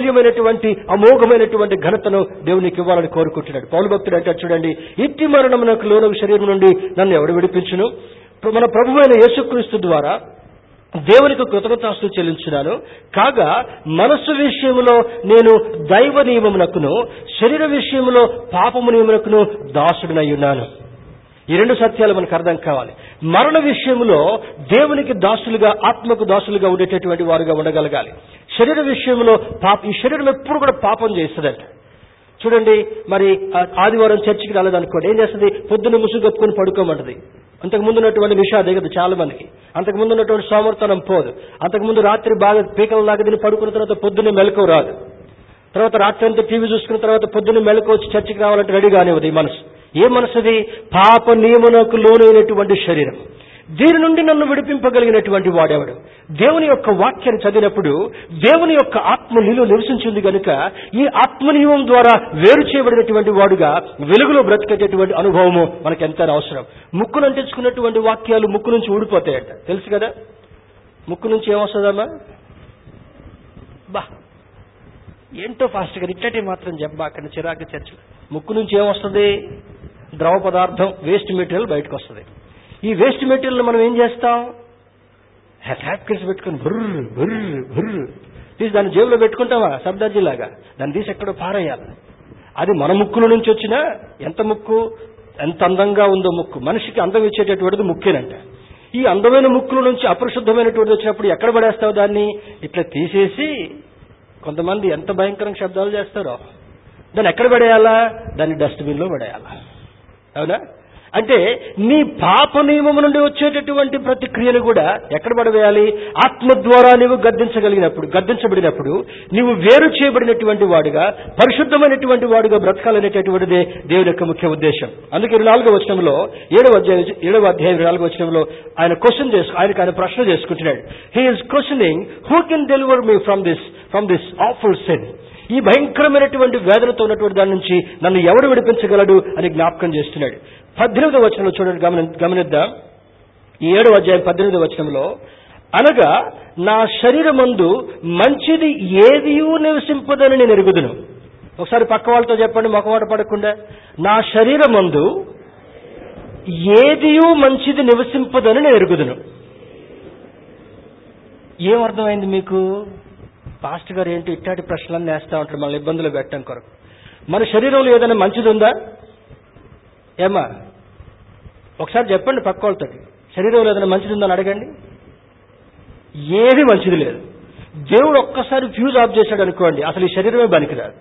అమోఘమైనటువంటి ఘనతను దేవుడు నీకు ఇవ్వాలని కోరుకుంటున్నాడు. పౌలు భక్తుడు అంటాడు చూడండి, ఇట్టి మరణమునకు లోనగు శరీరం నుండి నన్ను ఎవడు విడిపించును? మన ప్రభువైన యేసుక్రీస్తు ద్వారా దేవునికి కృతజ్ఞతాస్తుతులు చెల్లించున్నాను. కాగా మనస్సు విషయములో నేను దైవ నియమమునకును, శరీర విషయములో పాపము నియమమునకును దాసుడినై ఉన్నాను. ఈ రెండు సత్యాలు మనకు అర్థం కావాలి. మరణ విషయంలో దేవునికి దాసులుగా, ఆత్మకు దాసులుగా ఉండేటటువంటి వారుగా ఉండగలగాలి. శరీర విషయంలో ఈ శరీరం ఎప్పుడు కూడా పాపం చేస్తుందంట. చూడండి, మరి ఆదివారం చర్చికి రాలేదనుకోండి, ఏం చేస్తుంది? పొద్దున్న ముసుగు కప్పుకొని పడుకోమంటది. అంతకుముందు ఉన్నటువంటి నిషాదే కదా చాలా మందికి. అంతకుముందు ఉన్నటువంటి సోమర్తనం పోదు. అంతకుముందు రాత్రి బాగా పీకల దాకా తిని పడుకున్న తర్వాత పొద్దున్నే మెలకువ రాదు. తర్వాత రాత్రి అంతా టీవీ చూసుకున్న తర్వాత పొద్దున్నే మెలకువ వచ్చి చర్చికి రావాలంటే రెడీ కానివ్వదు ఈ మనసు. ఏ మనసుది? పాప నియమనకు లోనైనటువంటి శరీరం. దీని నుండి నన్ను విడిపింపగలిగినటువంటి వాడెవడు? దేవుని యొక్క వాక్యాన్ని చదివినప్పుడు దేవుని యొక్క ఆత్మ నీలో నివసించింది కనుక ఈ ఆత్మ నియమం ద్వారా వేరు చేయబడినటువంటి వాడుగా వెలుగులో బ్రతికేటటువంటి అనుభవము మనకు ఎంత అవసరం. ముక్కును అంటించుకున్నటువంటి వాక్యాలు ముక్కు నుంచి ఊడిపోతాయట, తెలుసు కదా? ముక్కు నుంచి ఏమొస్తుందమ్మా? ఏంటో ఫాస్ట్ గా ఇట్టటి మాత్రం చెప్పా అక్కడ చిరాకు చర్చలు. ముక్కు నుంచి ఏమొస్తుంది? ద్రవ పదార్థం, వేస్ట్ మెటీరియల్ బయటకు వస్తుంది. ఈ వేస్ట్ మెటీరియల్ మనం ఏం చేస్తాం? హ్యాప్కిల్స్ పెట్టుకుని బుర్రు బుర్రు బుర్రు తీసి దాన్ని జేబులో పెట్టుకుంటావా? సబ్దర్జీలాగా దాన్ని తీసి ఎక్కడో పారేయాలి. అది మన ముక్కుల నుంచి వచ్చినా ఎంత అందంగా ఉందో ముక్కు. మనిషికి అందం ఇచ్చేటటువంటిది ముక్కేనంట. ఈ అందమైన ముక్కుల నుంచి అపరిశుద్ధమైనటువంటి వచ్చినప్పుడు ఎక్కడ పడేస్తావు దాన్ని? ఇట్లా తీసేసి, కొంతమంది ఎంత భయంకరంగా శబ్దాలు చేస్తారో, దాన్ని ఎక్కడ పడేయాలా? దాన్ని డస్ట్బిన్ లో పడేయాలా? అవునా? అంటే నీ పాప నియమం నుండి వచ్చేటటువంటి ప్రతిక్రియను కూడా ఎక్కడ పడవేయాలి? ఆత్మ ద్వారా నీవు గద్దించబడినప్పుడు నీవు వేరు చేయబడినటువంటి వాడుగా, పరిశుద్ధమైనటువంటి వాడుగా బ్రతకాలనేటటువంటిదే దేవుని యొక్క ముఖ్య ఉద్దేశం. అందుకే 24వ వచనంలో 7వ అధ్యాయం 24వ వచనంలో ఆయన ప్రశ్న చేసుకుంటున్నాడు. He is questioning, who can deliver me from this awful sin? ఈ భయంకరమైనటువంటి వేదనతో ఉన్నటువంటి దాని నుంచి నన్ను ఎవడు విడిపించగలడు అని జ్ఞాపకం చేస్తున్నాడు. 18వ వచనంలో చూడండి, గమనిద్దాం. ఈ 7వ అధ్యాయం 18వ వచనంలో, అనగా నా శరీరమందు మంచిది ఏదియూ నివసింపదని నేను ఎరుగుదును. ఒకసారి పక్క వాళ్ళతో చెప్పండి, మొకమాట పడకుండా. నా శరీరమందు ఏదియూ మంచిది నివసింపదని నేను ఎరుగుదును. ఏమర్థమైంది మీకు? పాస్టర్ గారు ఏంటి ఇట్లాంటి ప్రశ్నలన్నీ వేస్తా ఉంటారు మనల్ని ఇబ్బందులు పెట్టడం కొరకు. మన శరీరంలో ఏదైనా మంచిది ఉందా? ఏమా ఒకసారి చెప్పండి పక్క వాళ్ళతో, శరీరంలో ఏదైనా మంచిది ఉందని అడగండి. ఏది మంచిది లేదు. దేవుడు ఒక్కసారి ఫ్యూజ్ ఆఫ్ చేశాడు అనుకోండి, అసలు ఈ శరీరమే పనికిరాదు.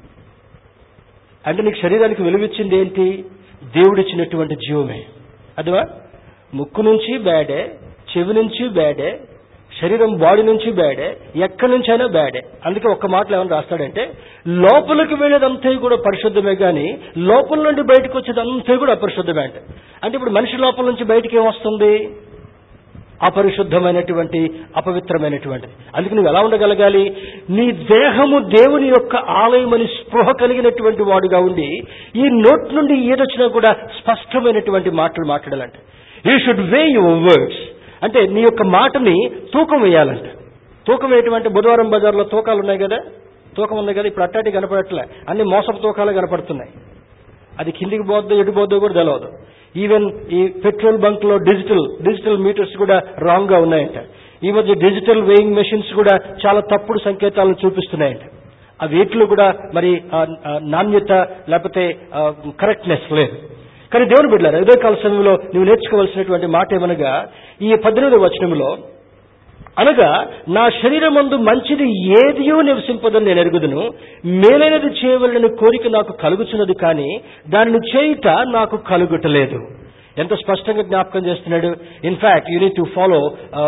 అంటే నీకు శరీరానికి వెలువిచ్చింది ఏంటి? దేవుడిచ్చినటువంటి జీవమే. అదివా ముక్కు నుంచి బ్యాడే, చెవి నుంచి బ్యాడే, శరీరం బాడీ నుంచి బ్యాడే, ఎక్కడి నుంచైనా బ్యాడే. అందుకే ఒక్క మాటలో ఏమని రాస్తాడంటే, లోపలికి వెళ్ళేదంతా కూడా పరిశుద్ధమే కానీ లోపల నుండి బయటకు వచ్చేదంతా కూడా అపరిశుద్ధమే. అంటే ఇప్పుడు మనిషి లోపల నుంచి బయటికి ఏమొస్తుంది? అపరిశుద్ధమైనటువంటి, అపవిత్రమైనటువంటిది. అందుకు నువ్వు ఎలా ఉండగలగాలి? నీ దేహము దేవుని యొక్క ఆలయమని స్పృహ కలిగినటువంటి వాడుగా ఉండి ఈ నోట్ నుండి ఏదొచ్చినా కూడా స్పష్టమైనటువంటి మాటలు మాట్లాడాలంట. You should weigh your words. అంటే నీ యొక్క మాటని తూకం వేయాలంట. తూకం వేయటం బుధవారం బజార్లో తూకాలు ఉన్నాయి కదా, తూకం ఉంది కదా, ఇప్పుడు అట్టాటి కనపడట్లే, అన్ని మోసపు తూకాలు కనపడుతున్నాయి. అది కిందికి పోద్దో ఎటు పోద్దో కూడా తెలియదు. ఈవెన్ ఈ పెట్రోల్ బంక్ లో డిజిటల్ మీటర్స్ కూడా రాంగ్ గా ఉన్నాయంట. ఈ మధ్య డిజిటల్ వేయింగ్ మెషిన్స్ కూడా చాలా తప్పుడు సంకేతాలను చూపిస్తున్నాయంట. ఆ వీటిలో కూడా మరి నాణ్యత లేకపోతే కరెక్ట్నెస్ లేదు. కానీ దేవుని బిడ్డలారా, ఇదే కాల సమయంలో నువ్వు నేర్చుకోవాల్సినటువంటి మాట ఏమనగా ఈ 18వ వచనంలో, అనగా నా శరీరమందు మంచిది ఏదియో నివసింపదని నేను ఎరుగుదును, మేలైనది చేయవలనని కోరిక నాకు కలుగుచున్నది కానీ దానిని చేయుట నాకు కలుగుటలేదు. ఎంత స్పష్టంగా జ్ఞాపకం చేస్తున్నాడు. In fact you need to follow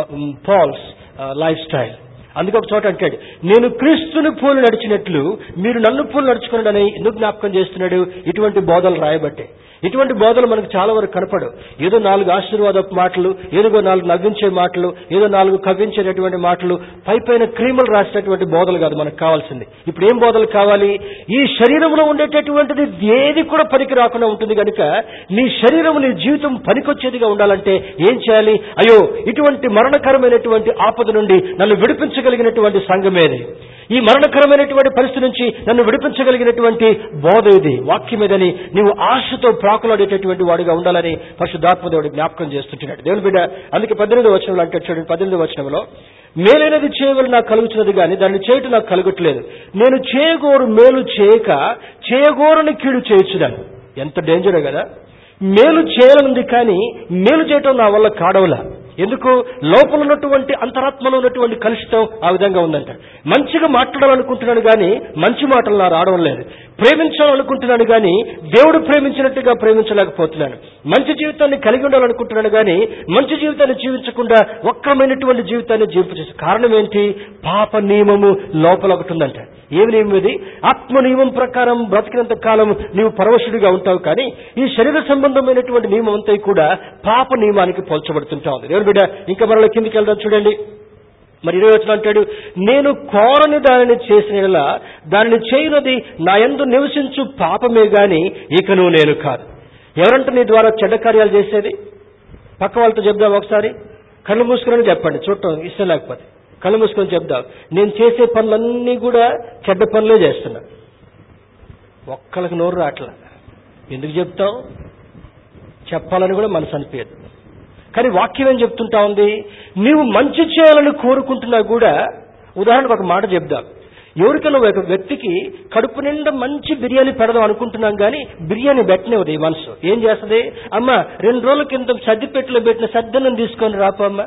Paul's life style. అందుకే ఒక చోట అంటాడు, నేను క్రీస్తుని పోలి నడిచినట్లు మీరు నన్ను పోలి నడుచుకున్నాడని ఎందుకు జ్ఞాపకం చేస్తున్నాడు? ఇటువంటి బోధలు రాయబట్టే. ఇటువంటి బోధలు మనకు చాలా వరకు కనపడవు. ఏదో 4 ఆశీర్వాదపు మాటలు, ఏదో 4 నవ్వించే మాటలు, ఏదో 4 కవ్వించేటటువంటి మాటలు, పైపైన క్రీములు రాసినటువంటి బోధలు కాదు మనకు కావాల్సింది. ఇప్పుడు ఏం బోధలు కావాలి? ఈ శరీరంలో ఉండేటటువంటిది ఏది కూడా పనికి రాకుండా ఉంటుంది కనుక నీ శరీరం, నీ జీవితం పనికొచ్చేదిగా ఉండాలంటే ఏం చేయాలి? అయ్యో, ఇటువంటి మరణకరమైనటువంటి ఆపద నుండి నన్ను విడిపించగలిగినటువంటి సంఘమేది, ఈ మరణకరమైనటువంటి పరిస్థితి నుంచి నన్ను విడిపించగలిగినటువంటి బోధ ఇది, వాక్యం ఏదని నీవు ఆశతో ప్రాకులాడేటటువంటి వాడిగా ఉండాలని పరిశుద్ధాత్మదేవుడు జ్ఞాపకం చేస్తుంటున్నాడు. దేవుని బిడ్డ అందుకే 18వ వచనంలో అంటే చూడండి, 18వ వచనంలో, మేలైనది చేయవలన నాకు కలుగుతున్నది కానీ దాన్ని చేయటం నాకు కలుగట్లేదు. నేను చేయగోరు మేలు చేయక చేయగోరని కీడు చేయుచున్నాను. ఎంత డేంజరో కదా! మేలు చేయాలనుంది కానీ మేలు చేయటం నా వల్ల కాడవలా. ఎందుకు? లోపల ఉన్నటువంటి అంతరాత్మలో ఉన్నటువంటి కలుషితం ఆ విధంగా ఉందంట. మంచిగా మాట్లాడాలనుకుంటున్నాను కానీ మంచి మాటలు నా రావడం లేదు. ప్రేమించాలనుకుంటున్నాను కానీ దేవుడు ప్రేమించినట్టుగా ప్రేమించలేకపోతున్నాను. మంచి జీవితాన్ని కలిగి ఉండాలనుకుంటున్నాను కానీ మంచి జీవితాన్ని జీవించకుండా వక్రమైనటువంటి జీవితాన్ని జీవించేసి. కారణం ఏంటి? పాప నియమము లోపల ఒకటి ఉందంట. ఏమి నియమం ఇది? ఆత్మ నియమం ప్రకారం బ్రతికినంత కాలం నీవు పరవశుడిగా ఉంటావు, కానీ ఈ శరీర సంబంధమైనటువంటి నియమం అంతా కూడా పాప నియమానికి పోల్చబడుతుంటా ఉంది. దేవుని బిడ్డ ఇంకా మరల కిందికి వెళ్దాం చూడండి. మరి 20వ వచనం అంటాడు, నేను కోరని దానిని చేసిన దానిని చేయనది నా యందు నివసించు పాపమే గాని ఇకను నేను కాదు. ఎవరంటే నీ ద్వారా చెడ్డ కార్యాలు చేసేది? పక్క వాళ్ళతో చెప్దాం ఒకసారి. కళ్ళు మూసుకుని చెప్పండి, చూడటం ఇష్టం లేకపోతే కళ్ళు మూసుకొని చెప్దాం. నేను చేసే పనులన్నీ కూడా చెడ్డ పనులే చేస్తున్నా. ఒక్కళ్ళకి నోరు రాట్లా. ఎందుకు చెప్తాం? చెప్పాలని కూడా మనసు అనిపించదు. కానీ వాక్యం ఏం చెప్తుంటా ఉంది? నీవు మంచి చేయాలని కోరుకుంటున్నా కూడా, ఉదాహరణకు ఒక మాట చెప్దాం. ఎవరికైనా ఒక వ్యక్తికి కడుపు నిండా మంచి బిర్యానీ పెడదాం అనుకుంటున్నాం కానీ బిర్యానీ పెట్టనివ్వదు ఈ మనసు. ఏం చేస్తుంది? అమ్మ 2 రోజుల కింద సద్దిపెట్టులో పెట్టిన సద్దన్నం తీసుకొని రాపమ్మ.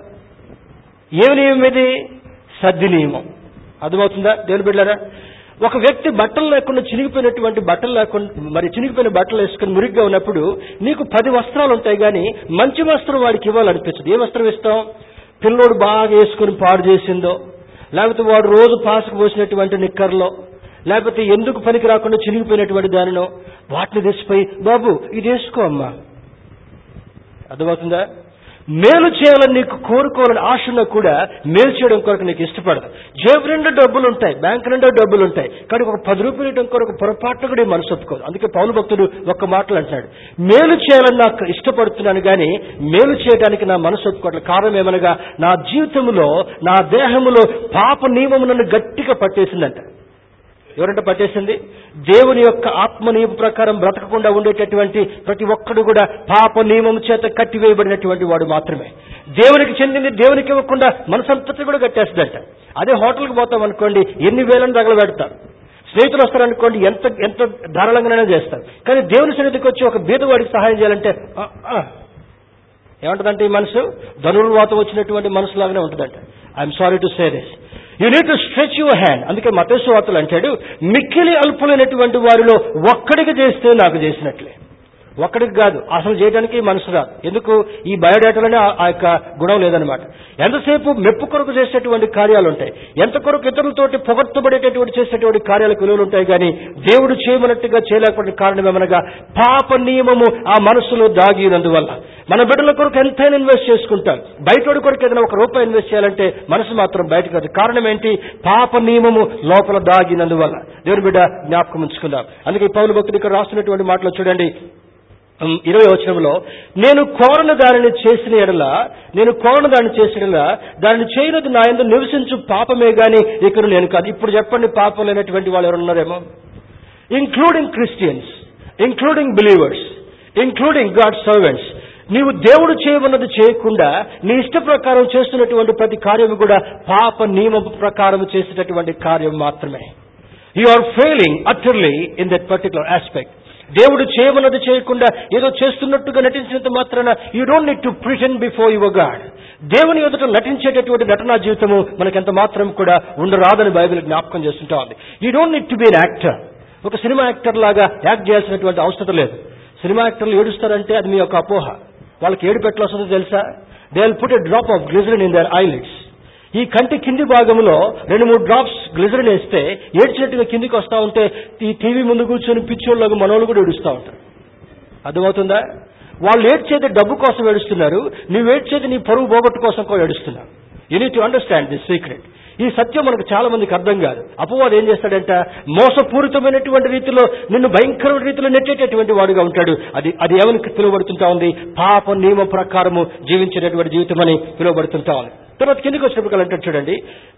ఏమి నియమం ఇది? సద్ది నియమం. అర్థమవుతుందా దేవుని బిడ్డలారా? ఒక వ్యక్తి బట్టలు లేకుండా చినిగిపోయినటువంటి బట్టలు లేకుండా మరి చినిగిపోయిన బట్టలు వేసుకుని మురిగ్గా ఉన్నప్పుడు నీకు 10 వస్త్రాలు ఉంటాయి కానీ మంచి వస్త్రం వాడికి ఇవ్వాలనిపించదు. ఏ వస్త్రం ఇస్తాం? పిల్లోడు బాగా వేసుకుని పాడు చేసిందో, లేకపోతే వాడు రోజు పాసుకు పోసినటువంటి నిక్కర్లో, లేకపోతే ఎందుకు పనికి రాకుండా చినిగిపోయినటువంటి దానినో వాటిని తెచ్చిపోయి, బాబు ఇది వేసుకో అమ్మా. అర్థమవుతుందా? మేలు చేయాలని నీకు కోరుకోవాలని ఆశ ఉన్నా కూడా మేలు చేయడం కొరకు నీకు ఇష్టపడదు. జేబు నిండా డబ్బులు ఉంటాయి, బ్యాంకు నిండా డబ్బులు ఉంటాయి, కానీ ఒక 10 రూపాయలు ఇవ్వడం కొరకు పొరపాటు కూడా మనసు ఒప్పుకోదు. అందుకే పౌలు భక్తుడు ఒక్క మాటలు అంటున్నాడు, మేలు చేయాలని నాకు ఇష్టపడుతున్నాను కానీ మేలు చేయడానికి నా మనసు ఒప్పుకోవట్లేదు. కారణం ఏమనగా నా జీవితంలో, నా దేహంలో పాప నియమం నన్ను గట్టిగా పట్టేసిందంట. ఎవరంటే పట్టేసింది? దేవుని యొక్క ఆత్మ నియమ ప్రకారం బ్రతకకుండా ఉండేటటువంటి ప్రతి ఒక్కడు కూడా పాప నియమం చేత కట్టివేయబడినటువంటి వాడు మాత్రమే. దేవునికి చెందింది దేవునికి ఇవ్వకుండా మనసంతటి కూడా కట్టేస్తుందంట. అదే హోటల్కి పోతాం అనుకోండి, ఎన్ని వేలను తగలబెడతారు. స్నేహితులు వస్తారనుకోండి, ఎంత ధారాళంగానైనా చేస్తారు. కానీ దేవుని సన్నిధికి వచ్చి ఒక బీదవాడికి సహాయం చేయాలంటే ఏమంటుందంటే ఈ మనసు ధనుర్వాతం వచ్చినటువంటి మనసులాగానే ఉంటుందంట. I'm sorry to say this. You need to stretch your hand. అందుకే మత్తయి సువార్తలో అంటాడు, మిక్కిలి అల్పులైనటువంటి వారిలో ఒక్కడికి చేస్తే నాకు చేసినట్లే. ఒక్కడికి కాదు, అసలు చేయడానికి మనసు రాదు. ఎందుకు? ఈ బయోడేటాలోనే ఆ యొక్క గుణం లేదనమాట. ఎంతసేపు మెప్పు కొరకు చేసేటువంటి కార్యాలు ఉంటాయి, ఎంత కొరకు ఇతరులతోటి పొగడ్తబడేటటువంటి చేసేటువంటి కార్యాలకు విలువలు ఉంటాయి. కానీ దేవుడు చేయమన్నట్టుగా చేయలేకపోయిన కారణం ఏమనగా పాప నియమము ఆ మనసులో దాగినందువల్ల. మన బిడ్డల కొరకు ఎంతైనా ఇన్వెస్ట్ చేసుకుంటారు, బయటోడి కొరకు ఏదైనా ₹1 ఇన్వెస్ట్ చేయాలంటే మనసు మాత్రం బయటకు రాదు. కారణం ఏంటి? పాప నియమము లోపల దాగినందువల్ల. దేవుని బిడ్డ జ్ఞాపకం ఉంచుకుందాం. అందుకే పౌలు భక్తుడు ఇక్కడ రాస్తున్నటువంటి మాటలో చూడండి, 20వ వచనంలో, నేను కోరని దానిని చేసిన ఎడల దానిని చేయనది నా యందు నివసించు పాపమే గాని ఇక్కడ నేను కాదు. ఇప్పుడు చెప్పండి, పాపం లేనటువంటి వాళ్ళు ఎవరు ఉన్నారేమో? Including Christians, including believers, including God servants. నీవు దేవుడు చేయమన్నది చేయకుండా నీ ఇష్ట ప్రకారం చేస్తున్నటువంటి ప్రతి కార్యము కూడా పాప నియమ ప్రకారం చేసేటటువంటి కార్యం మాత్రమే. You are failing utterly in that particular aspect. దేవుడు చేయమన్నది చేయకుండా ఏదో చేస్తున్నట్టుగా నటించినంత మాత్రాన you don't need to pretend before your God. దేవుని ఎదుట నటించేటటువంటి నటనా జీవితము మనకెంత మాత్రం కూడా ఉండరాదని బైబిల్ జ్ఞాపకం చేస్తుంటా ఉంది. You don't need to be an actor. ఒక సినిమా యాక్టర్ లాగా యాక్ట్ చేయాల్సినటువంటి అవసరం లేదు. సినిమా యాక్టర్లు ఏడుస్తారంటే అది మీ యొక్క అపోహ. వాళ్ళకి ఏడు పెట్టలు వస్తుందో తెలుసా? They will put a drop of glycerin in their eyelids. ఈ కంటి కింది భాగంలో 2-3 డ్రాప్స్ గ్లిజరిన్ వేస్తే ఏడ్చినట్టుగా కిందికి వస్తూ ఉంటే ఈ టీవీ ముందు కూర్చొని పిచ్చోళ్ళగా మనోళ్ళు కూడా ఏడుస్తూ ఉంటారు. అర్థమవుతుందా? వాళ్ళు ఏడ్చేది డబ్బు కోసం ఏడుస్తున్నారు, నువ్వు ఏడ్చేది నీ పరువు పోగొట్టు కోసం కూడా ఏడుస్తున్నావు. You need to understand this secret. ఈ సత్యం మనకు చాలా మందికి అర్థం కాదు. అపవాది ఏం చేస్తాడంట? మోసపూరితమైనటువంటి రీతిలో నిన్ను భయంకరమైన రీతిలో నెట్టేటటువంటి వాడుగా ఉంటాడు. అది ఏమని పిలువబడుతుంటా ఉంది? పాప నియమ ప్రకారము జీవించేటటువంటి జీవితం అని పిలువబడుతుంటా ఉంది. తర్వాత కిందికి వచ్చినప్పుడు అంటాడు చూడండి,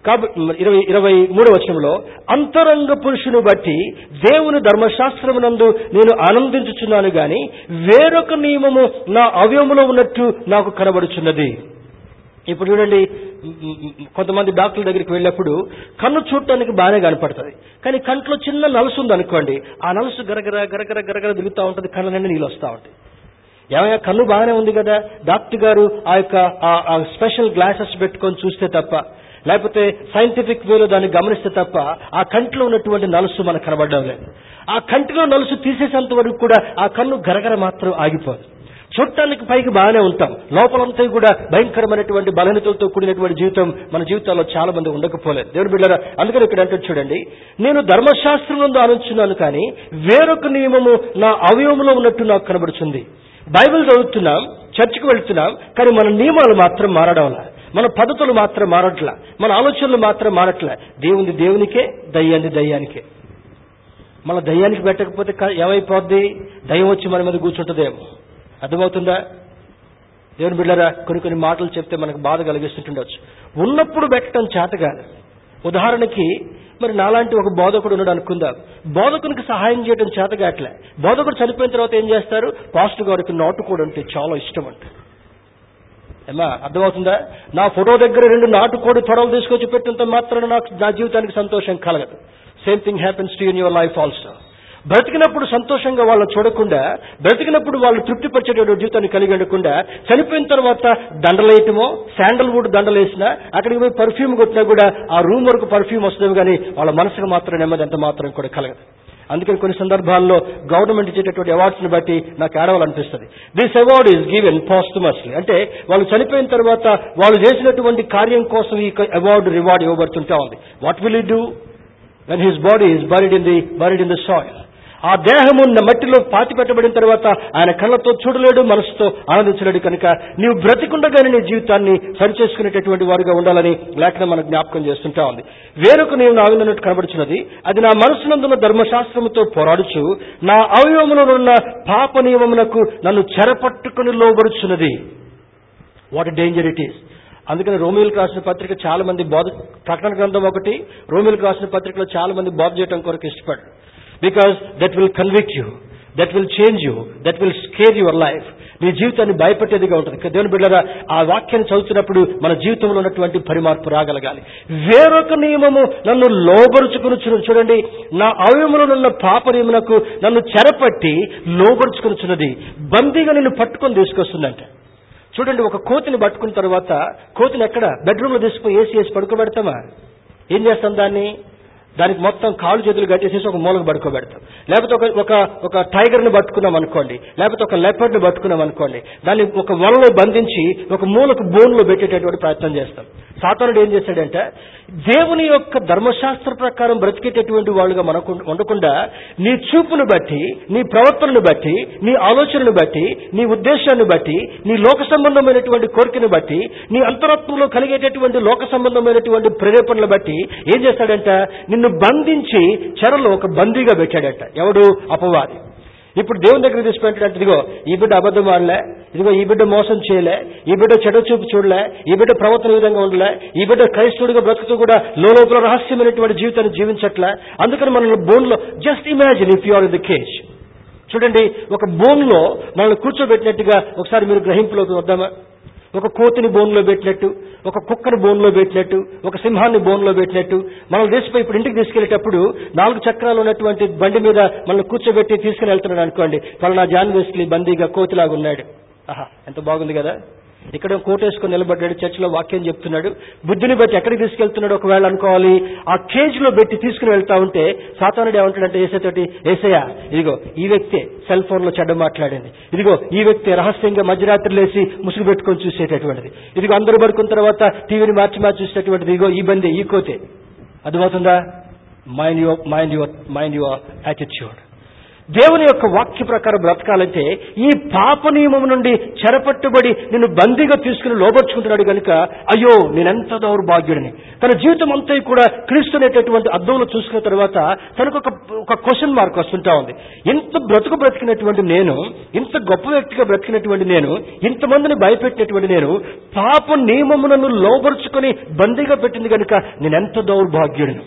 23వ వచనంలో, అంతరంగ పురుషుని బట్టి దేవుని ధర్మశాస్త్రమునందు నేను ఆనందించుచున్నాను గాని వేరొక నియమము నా అవయములో ఉన్నట్టు నాకు కనబడుచున్నది. ఇప్పుడు చూడండి, కొంతమంది డాక్టర్ల దగ్గరికి వెళ్ళినప్పుడు కన్ను చూడటానికి బాగానే కనపడుతుంది, కానీ కంట్లో చిన్న నలుసు ఉంది అనుకోండి, ఆ నలుసు గరగర తిరుగుతూ ఉంటుంది, కళ్ళ నిండా నీళ్ళు వస్తూ ఉంటాయి. ఏమయ్యా, కన్ను బాగానే ఉంది కదా, డాక్టర్ గారు ఆ యొక్క స్పెషల్ గ్లాసెస్ పెట్టుకొని చూస్తే తప్ప, లేకపోతే సైంటిఫిక్ వేలో దాన్ని గమనిస్తే తప్ప ఆ కంటిలో ఉన్నటువంటి నలుసు మనకు కనబడడం లేదు. ఆ కంటిలో నలుసు తీసేసేంత వరకు కూడా ఆ కన్ను గరగర మాత్రం ఆగిపోదు. చూడటానికి పైకి బాగానే ఉంటాం, లోపలంతా కూడా భయంకరమైనటువంటి బలహీనతలతో కూడినటువంటి జీవితం మన జీవితాల్లో చాలా మంది ఉండకపోలేదు. దేవుని బిడ్డలారా, అందుకని ఇక్కడ అంటే చూడండి, నేను ధర్మశాస్త్రం ఆలోచిస్తున్నాను కానీ వేరొక నియమము నా అవయవంలో ఉన్నట్టు నాకు కనబడుతుంది. బైబిల్ చదువుతున్నాం, చర్చికి వెళ్తున్నాం, కానీ మన నియమాలు మాత్రం మారడంలా, మన పద్ధతులు మాత్రం మారట్లా, మన ఆలోచనలు మాత్రం మారట్లా. దేవుని దేవునికే, దయ్యాన్ని దయ్యానికే. మన దయ్యానికి పెట్టకపోతే ఏమైపోద్ది? దయ్యం వచ్చి మన మీద కూర్చుంటుందేమో. అర్థమవుతుందా? దేవుని బిడ్డలారా, కొన్ని మాటలు చెప్తే మనకు బాధ కలిగిస్తుండొచ్చు. ఉన్నప్పుడు పెట్టడం చేత కాదు. ఉదాహరణకి మరి నాలాంటి ఒక బోధకుడు ఉన్నాడు అనుకుందాం, బోధకునికి సహాయం చేయడం చేత కావట్లే. బోధకుడు చనిపోయిన తర్వాత ఏం చేస్తారు? పాస్టర్ గారికి నాటుకోడు అంటే చాలా ఇష్టం అంట. ఏమా అర్థమవుతుందా? నా ఫోటో దగ్గర 2 నాటుకోడి తొడలు తీసుకొచ్చి పెట్టినంత మాత్రాన నా జీవితానికి సంతోషం కలగదు. Same thing happens to in your life also. బ్రతికినప్పుడు సంతోషంగా వాళ్ళని చూడకుండా, బ్రతికినప్పుడు వాళ్ళు తృప్తిపరిచేటువంటి జీవితాన్ని కలిగి ఉండకుండా, చనిపోయిన తర్వాత దండలేయటమో, శాండల్వుడ్ దండలేసినా, అక్కడికి పోయి పర్ఫ్యూమ్ కొట్టినా కూడా ఆ రూమ్ వరకు పర్ఫ్యూమ్ వస్తుంది, కానీ వాళ్ళ మనసుకు మాత్రం నెమ్మది ఎంత మాత్రం కూడా కలగదు. అందుకని కొన్ని సందర్భాల్లో గవర్నమెంట్ ఇచ్చేటటువంటి అవార్డ్స్ని బట్టి నాకు ఏడవాలనిపిస్తుంది. This award is given posthumously. అంటే వాళ్ళు చనిపోయిన తర్వాత వాళ్ళు చేసినటువంటి కార్యం కోసం ఈ అవార్డు రివార్డ్ ఇవ్వబడుతుంటా ఉంది. What will you do when his body is buried in the soil? ఆ దేహము మట్టిలో పాతి పెట్టబడిన తర్వాత ఆయన కళ్ళతో చూడలేడు, మనసుతో ఆనందించలేడు. కనుక నీవు బ్రతికుండగానే నీ జీవితాన్ని సరిచేసుకునేటటువంటి వారుగా ఉండాలని లేఖనం మనకు జ్ఞాపకం చేస్తుంటా ఉంది. వేరొక నీవు నా ఆవినట్టు కనబడుచున్నది, అది నా మనసునందున్న ధర్మశాస్త్రముతో పోరాడుచు నా అవయవములనున్న పాప నియమమునకు నన్ను చెరపట్టుకుని లోబడుచున్నది. What danger it is. అందుకని రోమియోలకు రాసిన పత్రిక చాలా మంది ప్రకటన గ్రంథం ఒకటి, రోమియోలకు రాసిన పత్రికలో చాలా మంది బోధ చేయడం కొరకు ఇష్టపడరు. Because that will convict you, that will change you, that will scare your life. నీ జీవితాన్ని భయపెట్టేదిగా ఉంటుంది. దేవుని బిడ్డలారా, ఆ వాక్యాన్ని చదువుతున్నప్పుడు మన జీవితంలో ఉన్నటువంటి పరిమార్పు రాగలగాలి. వేరొక నియమము నన్ను లోబరుచుకుని, చూడండి, నా అవయవములో ఉన్న పాప నియమునకు నన్ను చెరపట్టి లోబరుచుకునిచున్నది. బందీగా నిన్ను పట్టుకొని తీసుకొస్తుందంట. చూడండి, ఒక కోతిని పట్టుకున్న తర్వాత కోతిని ఎక్కడ బెడ్రూమ్లో తీసుకుపోయి ఏసీ పడుకోబెడతామా? ఏం చేస్తాం దానికి మొత్తం కాళ్ళు చేతులు కట్టేసేసి ఒక మూలకు పడుకోబెడతాం. లేకపోతే ఒక టైగర్ని పట్టుకున్నాం అనుకోండి, లేకపోతే ఒక లెపర్డ్ని పట్టుకున్నాం అనుకోండి, దాన్ని ఒక వలలో బంధించి ఒక మూలకు బోన్లో పెట్టేటటువంటి ప్రయత్నం చేస్తాం. సాతానుడు ఏం చేశాడంటే, దేవుని యొక్క ధర్మశాస్త్ర ప్రకారం బ్రతికేటటువంటి వాళ్ళుగా మనకు ఉండకుండా నీ చూపును బట్టి, నీ ప్రవర్తనను బట్టి, నీ ఆలోచనను బట్టి, నీ ఉద్దేశాన్ని బట్టి, నీ లోక సంబంధమైనటువంటి కోరికను బట్టి, నీ అంతరాత్మలో కలిగేటటువంటి లోక సంబంధమైనటువంటి ప్రేరేపణలు బట్టి ఏం చేస్తాడంట, నిన్ను బంధించి చెరలో ఒక బందీగా పెట్టాడట. ఎవడు? అపవాది. ఇప్పుడు దేవుని దగ్గర తీసుకుంటాడంటే, ఇదిగో ఈ బిడ్డ అబద్ధం ఆడలే, ఇదిగో ఈ బిడ్డ మోసం చేయలే, ఈ బిడ్డ చెడు చూపు చూడలే, ఈ బిడ్డ ప్రవర్తన విధంగా ఉండలే, ఈ బిడ్డ క్రైస్తవుడిగా బ్రతుకుతూ కూడా లోపల రహస్యమైనటువంటి జీవితాన్ని జీవించట్లే. అందుకని మనల్ని బోన్లో, just imagine if you are in the cage. చూడండి, ఒక బోన్లో మనల్ని కూర్చోబెట్టినట్టుగా ఒకసారి మీరు గ్రహింపులోకి వద్దామా? ఒక కోతిని బోన్లో పెట్టినట్టు, ఒక కుక్కని బోన్లో పెట్టినట్టు, ఒక సింహాన్ని బోన్లో పెట్టినట్టు మనల్ని దేశపై ఇప్పుడు ఇంటికి తీసుకెళ్లేటప్పుడు 4 చక్రాలు ఉన్నటువంటి బండి మీద మనల్ని కూర్చోబెట్టి తీసుకుని వెళ్తున్నాడు అనుకోండి. పలానా జాన్ వెస్లీ బందీగా కోతిలాగా ఉన్నాడు. ఆహా, ఎంత బాగుంది కదా. ఇక్కడ కోటేసుకొని నిలబడ్డాడు, చర్చిలో వాక్యం చెప్తున్నాడు. బుద్ధిని బట్టి ఎక్కడికి తీసుకెళ్తున్నాడు ఒకవేళ అనుకోవాలి. ఆ కేజ్ లో పెట్టి తీసుకుని వెళ్తా ఉంటే సాతానుడు ఏమంటాడంటే ఏసైతోటి, ఏసయ్య ఇదిగో ఈ వ్యక్తే సెల్ ఫోన్ లో చెడ్డ మాట్లాడింది, ఇదిగో ఈ వ్యక్తి రహస్యంగా మధ్యరాత్రి లేసి ముసుగు పెట్టుకొని చూసేటటువంటిది, ఇదిగో అందరూ పడుకున్న తర్వాత టీవీని మార్చి చూసేటటువంటిది, ఇదిగో ఈ బందే, ఈ కోతే. అర్థమవుతుందా? Mind your attitude. దేవుని యొక్క వాక్య ప్రకారం బ్రతకాలంటే ఈ పాప నియమం నుండి చెరపట్టుబడి నిన్ను బందీగా తీసుకుని లోబర్చుకుంటున్నాడు కనుక, అయ్యో నేనెంత దౌర్భాగ్యుడిని. తన జీవితం అంతా కూడా క్రీస్తు అనేటటువంటి అద్దంలో చూసుకున్న తర్వాత తనకు ఒక క్వశ్చన్ మార్క్ వస్తుంటా ఉంది. ఇంత బ్రతికినటువంటి నేను, ఇంత గొప్ప వ్యక్తిగా బ్రతికినటువంటి నేను, ఇంతమందిని భయపెట్టినటువంటి నేను, పాప నియమములను లోబర్చుకొని బందీగా పెట్టింది కనుక నేనెంత దౌర్భాగ్యుడిని.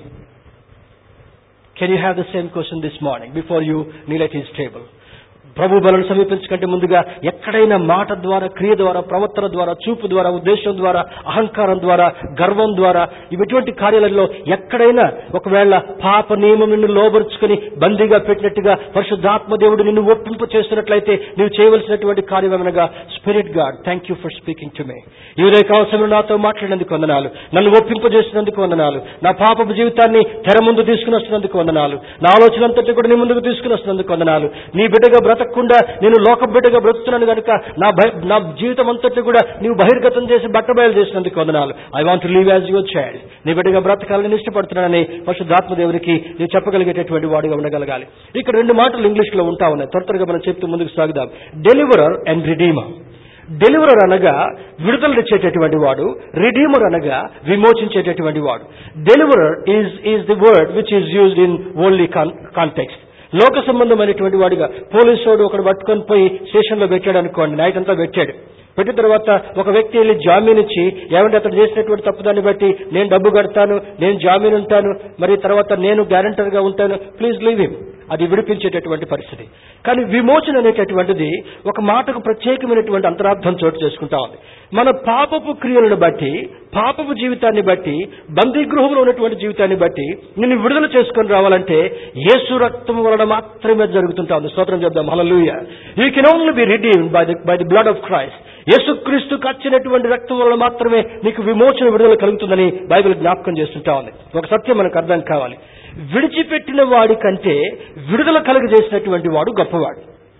Can you have the same question this morning before you kneel at his table? ప్రభు బలను సమీపించకంటే ముందుగా ఎక్కడైనా మాట ద్వారా, క్రియ ద్వారా, ప్రవర్తన ద్వారా, చూపు ద్వారా, ఉద్దేశం ద్వారా, అహంకారం ద్వారా, గర్వం ద్వారా, ఇటువంటి కార్యాలలో ఎక్కడైనా ఒకవేళ పాప నియమం నిన్ను లోబరుచుకుని బందీగా పెట్టినట్టుగా పరిశుద్ధాత్మ దేవుడు నిన్ను ఒప్పింపు చేస్తున్నట్లయితే నీవు చేయవలసినటువంటి కార్యమనగా, spirit God, thank you for speaking to me. ఈ ఉదయ కావసంలో నాతో మాట్లాడినందుకు వందనాలు, నన్ను ఒప్పింపు చేసినందుకు వందనాలు, నా పాపపు జీవితాన్ని తెర ముందు తీసుకుని వస్తున్నందుకు వందనాలు, నా ఆలోచన అంతటి కూడా నీ ముందుకు తీసుకుని వస్తున్నందుకు వందనాలు. నీ బిడ్డగా బ్రతకకుండా నేను లోక బిడ్డగా బ్రతుకుతున్నాను కనుక నా జీవితం అంతటి కూడా నీవు బహిర్గతం చేసి బట్టబయలు చేసినందుకు వందనాలు. I want to live as your child. నీ బిడ్డగా బ్రతకాలని ఇష్టపడుతున్నానని పరిశుద్ధాత్మ దేవునికి నీవు చెప్పగలిగేటటువంటి వాడుగా ఉండగలగాలి. ఇక్కడ 2 మాటలు ఇంగ్లీష్ లో ఉంటా ఉన్నాయి, త్వరగా మనం చెప్తూ ముందుకు సాగుదాం. Deliverer and redeemer. డెలివరర్ అనగా విడుదల తెచ్చేటటువంటి వాడు, రిడీమర్ అనగా విమోచించేటటువంటి వాడు. Deliverer is the word which is used in worldly context. లోక సంబంధమైనటువంటి వాడిగా పోలీసు వాడు ఒకడు పట్టుకొని పోయి స్టేషన్లో పెట్టాడు అనుకోండి, నైట్ అంతా పెట్టిన తర్వాత ఒక వ్యక్తి వెళ్ళి జామీన్ ఇచ్చి, ఏమంటే అతను చేసినటువంటి తప్పుదాన్ని బట్టి నేను డబ్బు కడతాను, నేను జామీన్ ఉంటాను, మరి తర్వాత నేను గ్యారంటర్ గా ఉంటాను, ప్లీజ్ లీవ్ హిమ్. అది విడిపించేటటువంటి పరిస్థితి. కానీ విమోచన అనేటటువంటిది ఒక మాటకు ప్రత్యేకమైనటువంటి అంతరార్థం చోటు చేసుకుంటా ఉంది. మన పాపపు క్రియలను బట్టి, పాపపు జీవితాన్ని బట్టి, బందీగృహంలో ఉన్నటువంటి జీవితాన్ని బట్టి నిన్ను విడుదల చేసుకొని రావాలంటే యేసు రక్తం వలన మాత్రమే జరుగుతుంటా ఉంది. స్తోత్రం చెప్దాం. హల్లెలూయా. You can only be redeemed by the blood of Christ. యేసుక్రీస్తు కచ్చినటువంటి రక్తం వలన మాత్రమే నీకు విమోచన, విడుదల కలుగుతుందని బైబిల్ జ్ఞాపకం చేస్తుంటా ఉంది. ఒక సత్యం మనకు అర్థం కావాలి. విడిచిపెట్టిన వాడి కంటే విడుదల కలుగజేసినటువంటి వాడు గొప్పవాడు.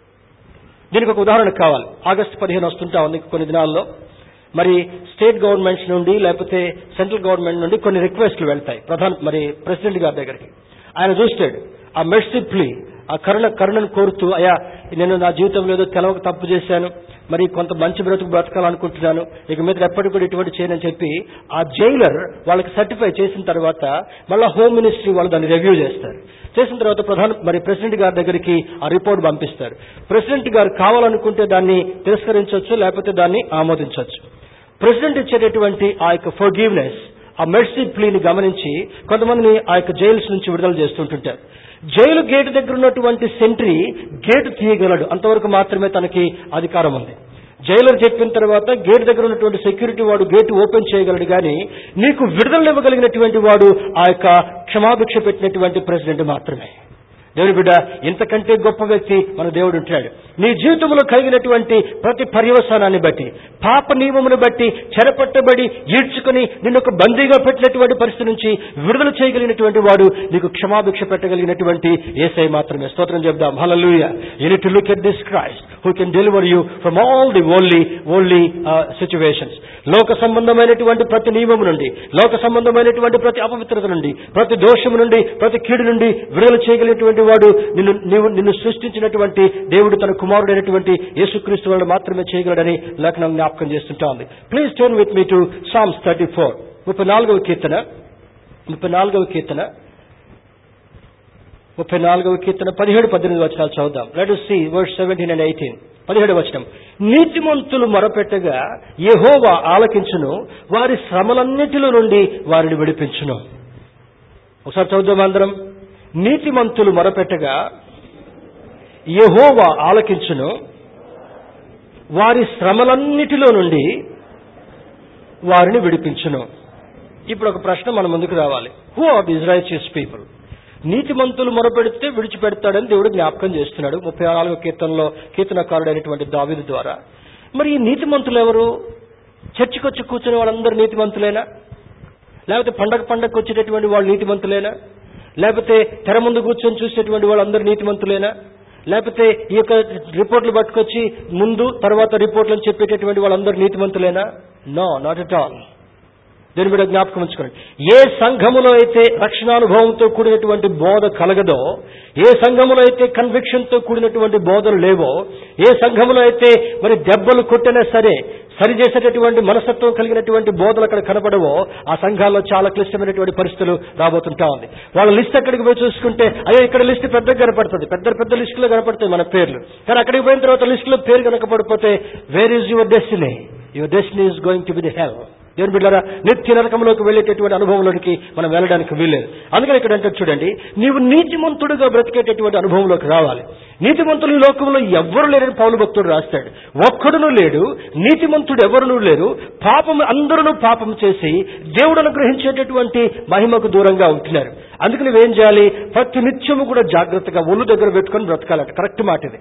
దీనికి ఒక ఉదాహరణ కావాలి. ఆగస్టు 15 వస్తుంటా ఉంది కొన్ని దినాల్లో. మరి స్టేట్ గవర్నమెంట్స్ నుండి లేకపోతే సెంట్రల్ గవర్నమెంట్ నుండి కొన్ని రిక్వెస్ట్లు వెళ్తాయి ప్రెసిడెంట్ గారి దగ్గరికి. ఆయన చూస్తాడు ఆ మెర్సీ ప్లీ, ఆ కరుణను కోరుతూ, అయ్యా నేను నా జీవితంలో ఏదో తెలవక తప్పు చేశాను, మరి కొంత మంచి బ్రతకాలనుకుంటున్నాను, ఇక మీద ఎప్పటికి కూడా ఇటువంటి చేయనని చెప్పి ఆ జైలర్ వాళ్ళకి సర్టిఫై చేసిన తర్వాత మళ్ళా హోమ్ మినిస్ట్రీ వాళ్ళు దాన్ని రివ్యూ చేస్తారు. చేసిన తర్వాత ప్రెసిడెంట్ గారి దగ్గరికి ఆ రిపోర్ట్ పంపిస్తారు. ప్రెసిడెంట్ గారు కావాలనుకుంటే దాన్ని తిరస్కరించవచ్చు, లేకపోతే దాన్ని ఆమోదించవచ్చు. ప్రెసిడెంట్ ఇచ్చేటటువంటి ఆ యొక్క ఫర్గివ్నెస్, ఆ మెర్సీ ప్లీని గమనించి కొంతమందిని ఆ యొక్క జైల్స్ నుంచి విడుదల చేస్తుంటుంటారు. జైలు గేటు దగ్గర ఉన్నటువంటి సెంట్రీ గేటు తీయగలడు, అంతవరకు మాత్రమే తనకి అధికారం ఉంది. జైలర్ చెప్పిన తర్వాత గేటు దగ్గర ఉన్నటువంటి సెక్యూరిటీ వాడు గేటు ఓపెన్ చేయగలడు, కానీ నీకు విడుదల ఇవ్వగలిగినటువంటి వాడు ఆ యొక్క క్షమాభిక్ష పెట్టినటువంటి ప్రెసిడెంట్ మాత్రమే. దేవుని బిడ్డ, ఇంతకంటే గొప్ప వ్యక్తి మన దేవుడు ఉంటాడు. నీ జీవితంలో కలిగినటువంటి ప్రతి పర్యవసానాన్ని బట్టి, పాప నియమమును బట్టి చెరపట్టబడి ఈడ్చుకుని నిన్ను ఒక బందీగా పెట్టినటువంటి పరిస్థితి నుంచి విడుదల చేయగలిగినటువంటి వాడు, నీకు క్షమాభిక్ష పెట్టగలిగినటువంటి యేసయ్య మాత్రమే. స్తోత్రం చెప్దాం. హల్లెలూయా. You need to look at this Christ who can deliver you from all the only situations. లోక సంబంధమైనటువంటి ప్రతి నియమము నుండి, లోక సంబంధమైనటువంటి ప్రతి అపవిత్రత నుండి, ప్రతి దోషము నుండి, ప్రతి కీడు నుండి విడుదల చేయగలిగినటువంటి వాడు నిన్ను సృష్టించినటువంటి దేవుడు తన కుమారుడైనటువంటి యేసుక్రీస్తు వలన మాత్రమే చేయగలడని లేఖనం జ్ఞాపకం చేస్తుంటా ఉంది. Please turn with me to psalms 34, 34వ కీర్తన 17-18 వచనాలు చదువుదాం. Let us see verse 17 and 18. 17వ వచనం. నీతిమంతులు మొరపెట్టగా యెహోవా ఆలకించును, వారి శ్రమలన్నిటిలో నుండి వారిని విడిపించును. ఒకసారి చదువుదాం అందరం. నీతిమంతులు మొరపెట్టగా యెహోవా ఆలకించును, వారి శ్రమలన్నిటిలో నుండి వారిని విడిపించును. ఇప్పుడు ఒక ప్రశ్న మన ముందుకు రావాలి. Who are the Israelites people? నీతిమంతులు మొరపెడితే విడిచిపెడతాడని దేవుడు జ్ఞాపకం చేస్తున్నాడు 34వ కీర్తనలో కీర్తనకారుడైనటువంటి దావీదు ద్వారా. మరి ఈ నీతిమంతులు ఎవరు? చర్చికి వచ్చి కూర్చునే వాళ్ళందరూ నీతిమంతులేనా? లేకపోతే పండగకు వచ్చేటటువంటి వాళ్ళు నీతిమంతులేనా? లేకపోతే తెర ముందు కూర్చొని చూసేటువంటి వాళ్ళందరూ నీతిమంతులేనా? లేకపోతే ఈ యొక్క రిపోర్ట్లు పట్టుకొచ్చి ముందు తర్వాత రిపోర్ట్లను చెప్పేటటువంటి వాళ్ళందరూ నీతిమంతులేనా? No, not at all. దీని మీద జ్ఞాపకం ఉంచుకోండి. ఏ సంఘములో అయితే రక్షణానుభవంతో కూడినటువంటి బోధ కలగదో, ఏ సంఘములో అయితే కన్విక్షన్తో కూడినటువంటి బోధలు లేవో, ఏ సంఘములో అయితే మరి దెబ్బలు కొట్టినా సరే సరిచేసేటటువంటి మనస్తత్వం కలిగినటువంటి బోధలు అక్కడ కనపడవో, ఆ సంఘాల్లో చాలా క్లిష్టమైనటువంటి పరిస్థితులు రాబోతుంటా ఉంది. వాళ్ళ లిస్ట్ అక్కడికి పోయి చూసుకుంటే, అయ్యో ఇక్కడ లిస్ట్ పెద్దగా కనపడుతుంది, పెద్ద లిస్టులో కనపడతాయి మన పేర్లు. కానీ అక్కడికి పోయిన తర్వాత లిస్టులో పేరు కనపడిపోతే, where is your destiny? Your destiny is going to be the hell. దేవుని బిడ్డలారా, నిత్య నరకంలోకి వెళ్ళేటటువంటి అనుభవంలోనికి మనం వెళ్ళడానికి వీల్లేదు. అందుకని ఇక్కడ అంటే చూడండి, నీవు నీతిమంతుడుగా బ్రతికేటటువంటి అనుభవంలోకి రావాలి. నీతిమంతులు ఈ లోకంలో ఎవ్వరు లేరని పౌలు భక్తుడు రాస్తాడు. ఒక్కడును లేడు, నీతిమంతుడు ఎవరునూ లేరు. అందరూ పాపం చేసి దేవుడు అనుగ్రహించేటటువంటి మహిమకు దూరంగా ఉంటున్నారు. అందుకని నువ్వేం చేయాలి? ప్రతి నిత్యము కూడా జాగ్రత్తగా ఒళ్ళు దగ్గర పెట్టుకొని బ్రతకాలంట. కరెక్ట్ మాట ఇది.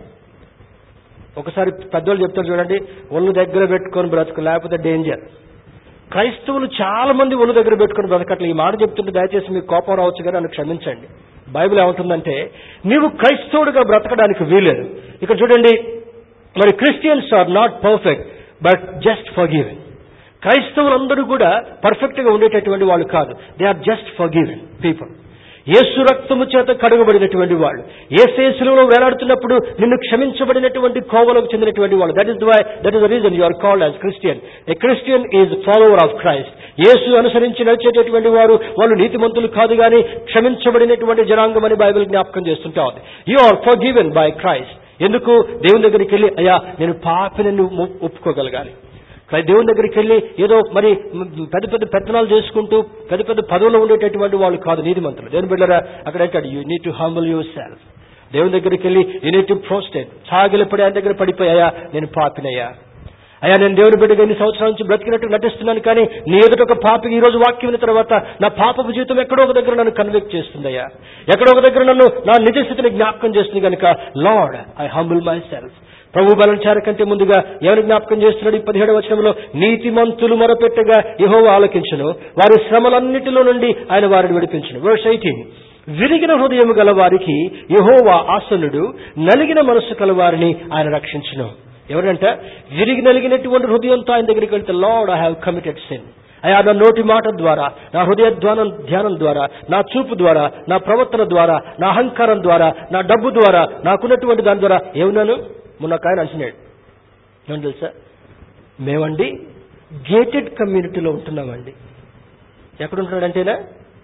ఒకసారి పెద్దోళ్ళు చెప్తారు చూడండి, ఒళ్ళు దగ్గర పెట్టుకొని బ్రతుకు, లేకపోతే డేంజర్. క్రైస్తవులు చాలా మంది ఒళ్ళు దగ్గర పెట్టుకుని బ్రతకట్లేదు. ఈ మాట చెప్తుంటే దయచేసి మీకు కోపం రావచ్చు, కానీ నన్ను క్షమించండి. బైబిల్ ఏమంటుందంటే, నీవు క్రైస్తవుడిగా బ్రతకడానికి వీలేదు. ఇక్కడ చూడండి, మరి Christians are not perfect but just forgiven. క్రైస్తవులందరూ కూడా పర్ఫెక్ట్ గా ఉండేటటువంటి వాళ్ళు కాదు. They are just forgiven people. Yesu రక్తము చేత కడుగబడినటువంటి వాళ్ళు, యేసయ్య శిలువలో వేలాడుతున్నప్పుడు నిన్ను క్షమించబడినటువంటి కోవలకు చెందినటువంటి వాళ్ళు. That is the reason you are called as Christian. A Christian is follower of Christ. Yesu అనుసరించి నడిచేటటువంటి వారు, వాళ్ళు నీతిమంతులు కాదు కానీ క్షమించబడినటువంటి జనాంగం అని బైబిల్ జ్ఞాపకం చేస్తుంటా ఉంది. You are forgiven by Christ. ఎందుకు? దేవుని దగ్గరికి వెళ్ళి, అయ్యా నేను పాపిని నువ్వు ఒప్పుకోగలగాలి. దేవుని దగ్గరికి వెళ్ళి ఏదో మరి పెద్ద పెత్తనాలు చేసుకుంటూ పెద్ద పదవుల్లో ఉండేటటువంటి వాళ్ళు కాదు నీతిమంతులు. దేవుని బిడ్డలారా, అక్కడ అంటాడు, you need to humble yourself. దేవుని దగ్గరికి వెళ్ళి యూ నీడ్ టు ప్రోస్ట్రేట్. సాగిలపడి ఆయన దగ్గర పడిపోయా, నేను పాపినయ్యా, అయ్యా నేను దేవుని బిడ్డగా ఎన్ని సంవత్సరాల నుంచి బ్రతికినట్టు నటిస్తున్నాను, కానీ నీ ఎదుట ఒక పాపికి ఈ రోజు వాక్యం విన్న తర్వాత నా పాపపు జీవితం ఎక్కడో ఒక దగ్గర నన్ను కన్విక్ట్ చేస్తుందయ్యా, ఎక్కడో ఒక దగ్గర నన్ను నా నిజ స్థితిని జ్ఞాపకం చేస్తుంది కనుక Lord I humble myself. ప్రభు బలంచార కంటే ముందుగా ఎవరి జ్ఞాపకం చేస్తున్నాడు? 17వ వచనంలో, నీతిమంతులు మొరపెట్టగా యెహోవా ఆలకించును, వారి శ్రమలన్నిటిలో నుండి ఆయన వారిని విడిపించును. వర్స్ 18, విరిగిన హృదయము గల వారికి యెహోవా ఆసనుడు, నలిగిన మనస్సు కల వారిని ఆయన రక్షించును. ఎవరంట? నలిగినటువంటి హృదయంతో ఆయన దగ్గరికి వెళ్తే, Lord I have committed sin. అయ్యా నా నోటి మాట ద్వారా, నా హృదయ ధ్యానం ద్వారా, నా చూపు ద్వారా, నా ప్రవర్తన ద్వారా, నా అహంకారం ద్వారా, నా డబ్బు ద్వారా, నాకున్నటువంటి దాని ద్వారా ఏమన్నాను? మొన్న ఒక ఆయన అంటున్నాడు, ఏమని తెలుసా? మేమండి గేటెడ్ కమ్యూనిటీలో ఉంటున్నామండి. ఎక్కడుంటున్నాడంటేనా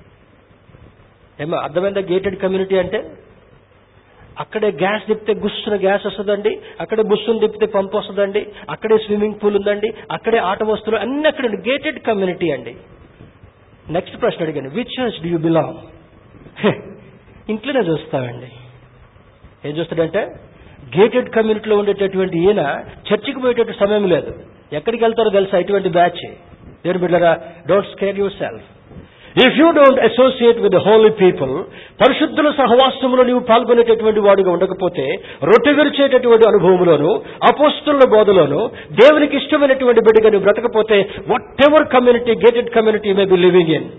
ఏమో అర్థమైందా? గేటెడ్ కమ్యూనిటీ అంటే అక్కడే గ్యాస్ తిప్పితే గుస్సున గ్యాస్ వస్తుందండి, అక్కడే బుస్సును తిప్పితే పంపు వస్తుందండి, అక్కడే స్విమ్మింగ్ పూల్ ఉందండి, అక్కడే ఆట వస్తువులు అన్ని అక్కడ. గేటెడ్ కమ్యూనిటీ అండి. నెక్స్ట్ ప్రశ్న అడిగాను, which church do you belong? ఇంట్లోనే చూస్తామండి. ఏం చూస్తాడంటే, గేటెడ్ కమ్యూనిటీలో ఉండేటటువంటి ఈయన చర్చికి పోయేటట్టు సమయం లేదు. ఎక్కడికి వెళ్తారో తెలుసా? ఇటువంటి బ్యాచ్. దేవుని బిడ్డలారా, don't scare yourself. If you don't associate with the holy people, పరిశుద్ధుల సహవాసములో నీవు పాల్గొనేటటువంటి వాడుగా ఉండకపోతే, రొట్టె విరిచేటటువంటి అనుభవంలోను, అపోస్తలుల బోధలోను, దేవునికి ఇష్టమైనటువంటి బిడ్డగా నువ్వు బ్రతకపోతే, whatever community, gated community may be living in,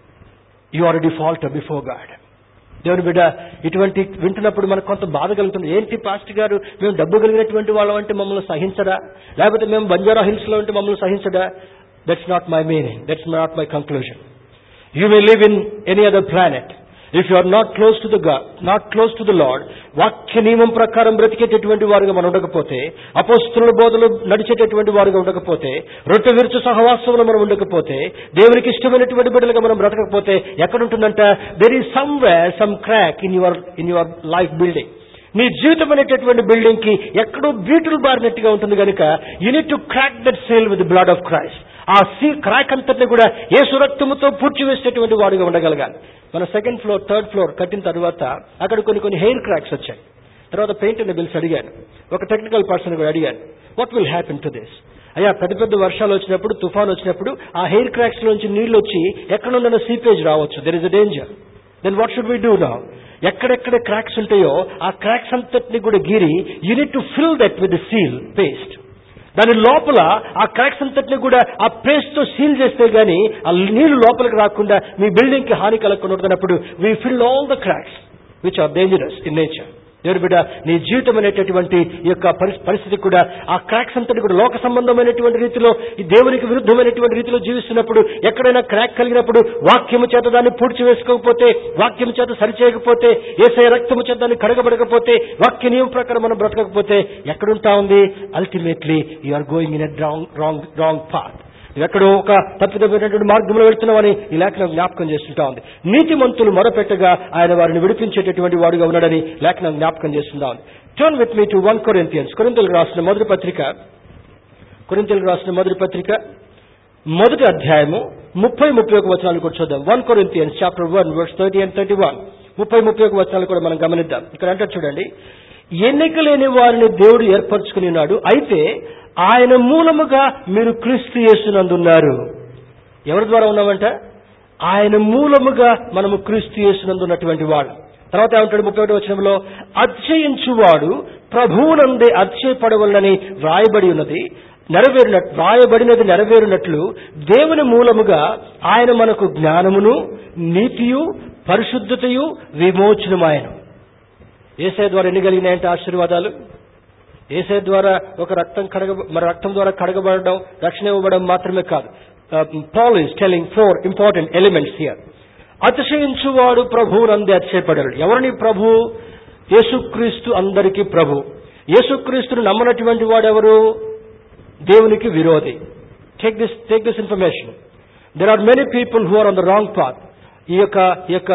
you are a defaulter before God. దేవుని బిడ్డ, ఇటువంటి వింటున్నప్పుడు మనకు కొంత బాధ కలుగుతుంది. ఏంటి పాస్టర్ గారు, మేము డబ్బు కలిగినటువంటి వాళ్ళం అంటే మమ్మల్ని సహించడా, లేకపోతే మేము బంజారా హిల్స్ లో ఉంటే మమ్మల్ని సహించడా? That's not my meaning, that's not my conclusion. You may live in any other planet. If you are not close to the God, not close to the Lord, వాక్య నియమం ప్రకారం బ్రతికేటటువంటి వారుగా మనం ఉండకపోతే, అపోస్తలుల బోధలు నడిచేటటువంటి వారుగా ఉండకపోతే, రొట్టె విరుచు సహవాసంలో మనం ఉండకపోతే, దేవునికి ఇష్టమైనటువంటి బిడ్డలుగా మనం బ్రతకపోతే, ఎక్కడుంటుందంట? there is somewhere some crack in your life building. నీ జీవితం అనేటటువంటి బిల్డింగ్ కి ఎక్కడో బీటులు బారినట్టుగా ఉంటుంది కనుక, you need to crack that seal with the blood of Christ. ఆ క్రాక్ అంతటిని కూడా యేసు రక్తముతో పూడ్చివేసేటువంటి వాడుగా ఉండగలగాలి. మన సెకండ్ ఫ్లోర్, థర్డ్ ఫ్లోర్ కట్టిన తర్వాత అక్కడ కొన్ని హెయిర్ క్రాక్స్ వచ్చాయి. తర్వాత పెయింట్ అనే బిల్స్ అడిగాను, ఒక టెక్నికల్ పర్సన్ కూడా అడిగాను, what will happen to this? అయ్యా, పెద్ద వర్షాలు వచ్చినప్పుడు, తుఫాన్ వచ్చినప్పుడు ఆ హెయిర్ క్రాక్స్ లోంచి నీళ్లు వచ్చి ఎక్కడున్న సీపేజ్ రావచ్చు. There is a danger. Then what should we do now? ఎక్కడెక్కడ క్రాక్స్ ఉంటాయో ఆ క్రాక్స్ అంతటిని కూడా గీరి, you need to fill that with seal paste. దాని లోపల ఆ క్రాక్స్ అంతటిని కూడా ఆ పేస్ట్ తో సీల్ చేస్తే గానీ ఆ నీళ్లు లోపలికి రాకుండా మీ బిల్డింగ్ కి హాని కలగకుండా ఉంటున్నప్పుడు we fill all the cracks which are dangerous in nature. దేవుని బిడ్డ, నీ జీవితం అనేటటువంటి ఈ యొక్క పరిస్థితి కూడా ఆ క్రాక్స్ అంతటి కూడా లోక సంబంధమైనటువంటి రీతిలో, ఈ దేవునికి విరుద్ధమైనటువంటి రీతిలో జీవిస్తున్నప్పుడు, ఎక్కడైనా క్రాక్ కలిగినప్పుడు వాక్యము చేత దాన్ని పూడ్చి వేసుకోకపోతే, వాక్యము చేత సరిచేయకపోతే, యేసయ్య రక్తము చేత దాన్ని కడగబడకపోతే, వాక్య నియమం ప్రకారం మనం బ్రతకకపోతే ఎక్కడుంటా ఉంది? Ultimately you are going in a wrong path. ఎక్కడో ఒక తప్పిదమైనటువంటి మార్గంలో వెళ్తున్నామని ఈ లేఖనం జ్ఞాపకం చేస్తుంటా ఉంది. నీతిమంతులు మొరపెట్టగా ఆయన వారిని విడిపించేటటువంటి వాడుగా ఉన్నాడని లేఖనం జ్ఞాపకం చేస్తుంటా ఉంది. Turn with me to 1 Corinthians, కొరింథీయులకు రాసిన మొదటి పత్రిక మొదటి అధ్యాయము 30-31 వచనాలు కూడా చూద్దాం. 1 Corinthians chapter 1 verse 30 and 31, 30-31 వచనాలు కూడా మనం గమనిద్దాం. ఇక్కడ అంటే చూడండి, ఎన్నిక లేని వారిని దేవుడు ఏర్పరచుకుని ఉన్నాడు, అయితే ఆయన మూలముగా మీరు క్రీస్తు యేసునందున్నారు. ఎవరి ద్వారా ఉన్నామంట? ఆయన మూలముగా మనము క్రీస్తు యేసునందున్నటువంటి వాడు. తర్వాత ఏమంటాడు 31వ వచనంలో, అతిశయించువాడు ప్రభువునందే అతిశయపడవలనని వ్రాయబడినది నెరవేరినట్లు దేవుని మూలముగా ఆయన మనకు జ్ఞానమును, నీతియు, పరిశుద్ధతయు, విమోచనమాయను. యేసయ్య ద్వారా ఎన్ని కలిగినాయంటే ఆశీర్వాదాలు? యేసయ్య ద్వారా ఒక రక్తం ద్వారా కడగబడడం, రక్షణ ఇవ్వబడం మాత్రమే కాదు. Paul is telling 4 important elements here. అతిశయించువాడు ప్రభువునందే అతిశయపడడు. ఎవరిని ప్రభు? యేసుక్రీస్తు అందరికీ ప్రభు. యేసుక్రీస్తును నమ్మనటువంటి వాడు ఎవరు? దేవునికి విరోధి. Take this information. There are many people who are on the wrong path. ఈ యొక్క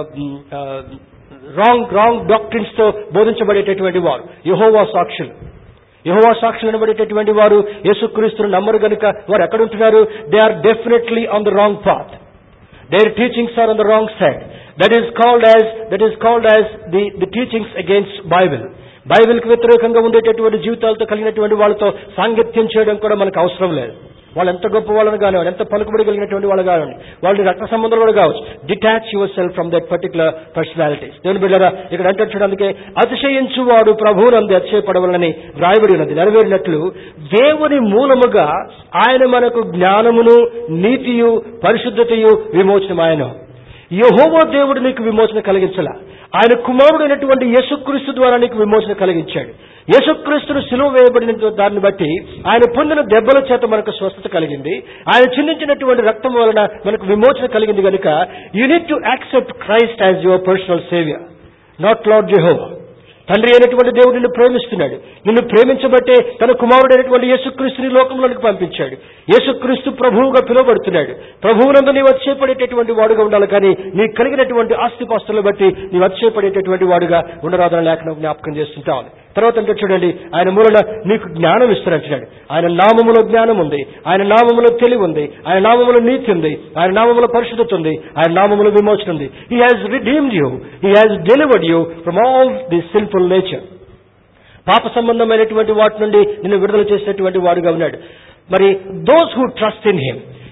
రాంగ్ డాక్ట్రిన్స్ తో బోధించబడేటటువంటి వారు యెహోవా సాక్షులు అనబడేటటువంటి వారు యేసుక్రీస్తును నమ్మరు గనుక వారు ఎక్కడుంటున్నారు? They are definitely on the wrong path. Their teachings are on the wrong side. That is called as the teachings against Bible. బైబిల్కి వ్యతిరేకంగా ఉండేటటువంటి జీవితాలతో కలిగినటువంటి వాళ్ళతో సాంగత్యం చేయడం కూడా మనకు అవసరం లేదు. వాళ్ళు ఎంత గొప్ప వాళ్ళని కానివ్వండి, ఎంత పలుకుబడి కలిగినటువంటి వాళ్ళు కానివ్వండి, వాళ్ళు రక్త సంబంధాలు కూడా కావచ్చు. Detach yourself from that particular personalities. దేవుని బిడ్డలారా, ఇక్కడ అంటే చూడడానికి అతిశయించువాడు ప్రభువునందు అతిశయపడవలనని వ్రాయబడి ఉన్నది. నెరవేరినట్లు దేవుని మూలముగా ఆయన మనకు జ్ఞానమును, నీతియు, పరిశుద్ధతయు, విమోచనమాయను. యెహోవా దేవుడు నీకు విమోచన కలిగించలా, ఆయన కుమారుడైనటువంటి యేసుక్రీస్తు ద్వారా నీకు విమోచన కలిగించాడు. యేసుక్రీస్తును సిలువ వేయబడిన దాన్ని బట్టి ఆయన పొందిన దెబ్బల చేత మనకు స్వస్థత కలిగింది. ఆయన చిందించినటువంటి రక్తం వలన మనకు విమోచన కలిగింది కనుక you need to accept Christ as your personal saviour, not Lord Jehovah. తండ్రి అయినటువంటి దేవుడు నిన్ను ప్రేమిస్తున్నాడు. నిన్ను ప్రేమించబట్టే తన కుమారుడైనటువంటి యేసుక్రీస్తుని లోకంలోనికి పంపించాడు. యేసుక్రీస్తు ప్రభువుగా పిలువబడుతున్నాడు. ప్రభువునందు నీవు అతిశయపడేటటువంటి వాడుగా ఉండాలి, కానీ నీకు కలిగినటువంటి ఆస్తిపాస్తులను బట్టి నీవు అతిశయపడేటటువంటి వాడుగా ఉండరాదని లేఖనం జ్ఞాపకం చేస్తుంటా ఉంది. తర్వాత అంటే చూడండి, ఆయన మూలన నీకు జ్ఞానం ఇస్తానంటున్నాడు. ఆయన నామములో జ్ఞానం ఉంది, ఆయన నామములో తెలివి ఉంది, ఆయన నామములో నీతి ఉంది, ఆయన నామములో పరిశుద్ధత ఉంది, ఆయన నామములో విమోచన ఉంది. He has redeemed you, he has delivered you from all the sinful nature. పాప సంబంధమైనటువంటి వాటి నుండి నిన్ను విడుదల చేసేటువంటి వాడుగా ఉన్నాడు. మరి those who trust in him,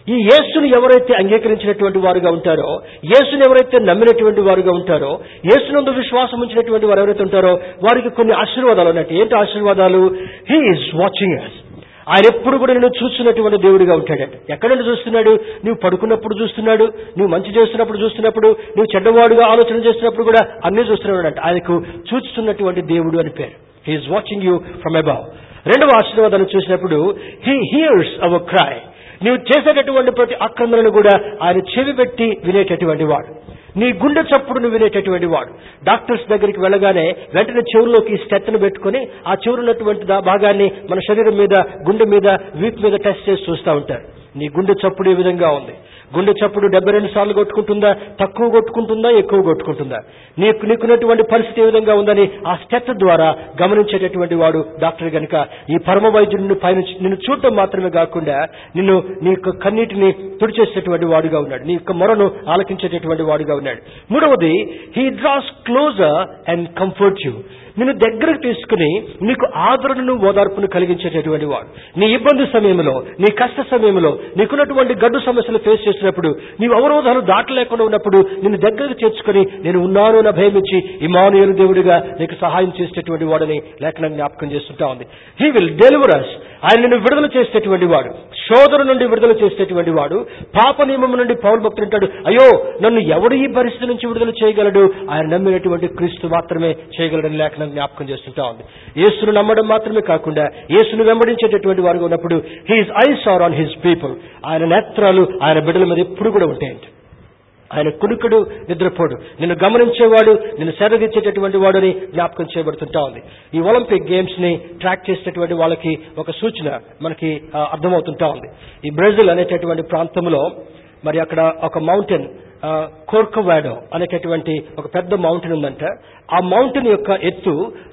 ఈ యేసుని ఎవరైతే అంగీకరించినటువంటి వారుగా ఉంటారో, యేసుని ఎవరైతే నమ్మినటువంటి వారుగా ఉంటారో, యేసునందు విశ్వాసం ఉంచినటువంటి వారు ఎవరైతే ఉంటారో వారికి కొన్ని ఆశీర్వాదాలు ఉన్నట్టు. ఏంటి ఆశీర్వాదాలు? He is watching us. ఆయన ఎప్పుడు కూడా నేను చూస్తున్నటువంటి దేవుడిగా ఉంటాడట. ఎక్కడంటే చూస్తున్నాడు? నువ్వు పడుకున్నప్పుడు చూస్తున్నాడు, నువ్వు మంచి చేస్తున్నప్పుడు చూస్తున్నప్పుడు, నువ్వు చెడ్డవాడుగా ఆలోచన చేస్తున్నప్పుడు కూడా అన్నీ చూస్తున్నాడు అంట. ఆయనకు చూస్తున్నటువంటి దేవుడు అని పేరు. He is watching you from above. రెండవ ఆశీర్వాదాన్ని చూసినప్పుడు హీ హియర్స్ అవర్ క్రై. నీవు చేసేటటువంటి ప్రతి ఆక్రందనను కూడా ఆయన చెవి పెట్టి వినేటటువంటి వాడు. నీ గుండె చప్పుడును వినేటటువంటి వాడు. డాక్టర్స్ దగ్గరికి వెళ్ళగానే వెంటనే చెవుల్లోకి స్టెత్ను పెట్టుకుని ఆ చెవులున్నటువంటి భాగాన్ని మన శరీరం మీద, గుండె మీద, వీపు మీద టెస్ట్ చేసి చూస్తూ ఉంటారు. నీ గుండె చప్పుడు ఏ విధంగా ఉంది? గుండె చప్పుడు 72 సార్లు కొట్టుకుంటుందా, తక్కువ కొట్టుకుంటుందా, ఎక్కువ కొట్టుకుంటుందా, నీకున్నటువంటి పరిస్థితి ఏ విధంగా ఉందని ఆ స్టెత్ ద్వారా గమనించేటటువంటి వాడు డాక్టర్ గనుక ఈ పరమ వైద్యుడు పైన నిన్ను చూడటం మాత్రమే కాకుండా నీ యొక్క కన్నీటిని తుడిచేసేటువంటి వాడుగా ఉన్నాడు. నీ యొక్క మొరను ఆలకించేటటువంటి వాడుగా ఉన్నాడు. మూడవది, he draws closer and comfort you. నిన్ను దగ్గరకు తీసుకుని నీకు ఆదరణను, ఓదార్పును కలిగించేటటువంటి వాడు. నీ ఇబ్బంది సమయంలో, నీ కష్ట సమయంలో, నీకున్నటువంటి గడ్డు సమస్యలు ఫేస్ చేసినప్పుడు, నీవు అవరోధాలు దాటలేకుండా ఉన్నప్పుడు నిన్ను దగ్గరకు చేర్చుకుని నేను ఉన్నాను అని భయమిచ్చి ఇమ్మానుయేలు దేవుడిగా నీకు సహాయం చేసేటటువంటి వాడని లేఖనం జ్ఞాపకం చేస్తుంటా ఉంది. He will deliver us. ఆయన నిన్ను విడుదల చేసేటటువంటి వాడు, శోధన నుండి విడుదల చేసేటటువంటి వాడు. పాప నియమం నుండి పౌలు భక్తుడు అంటాడు, అయ్యో నన్ను ఎవడు ఈ పరిస్థితి నుంచి విడుదల చేయగలడు? ఆయన నమ్మినటువంటి క్రీస్తు మాత్రమే చేయగలడని లేఖనం జ్ఞాపకం చేస్తుంటా ఉంది. యేసును నమ్మడం మాత్రమే కాకుండా యేసును వెంబడించేటటువంటి వారుగా ఉన్నప్పుడు his eyes are on his people. ఆయన నేత్రాలు ఆయన బిడ్డల మీద ఎప్పుడు కూడా ఉంటాయండి. ఆయన కునుకుడు, నిద్రపోడు, నిన్ను గమనించేవాడు, నిన్ను సేదతీర్చేటటువంటి వాడు అని జ్ఞాపకం చేయబడుతుంటా ఉంది. ఈ ఒలింపిక్ గేమ్స్ ని ట్రాక్ చేసేటటువంటి వాళ్ళకి ఒక సూచన మనకి అర్థమవుతుంటా ఉంది. ఈ బ్రెజిల్ అనేటటువంటి ప్రాంతంలో మరి అక్కడ ఒక మౌంటైన్ కోర్కోవాడో అనేటటువంటి ఒక పెద్ద మౌంటైన్ ఉందంట. ఆ మౌంటైన్ యొక్క ఎత్తు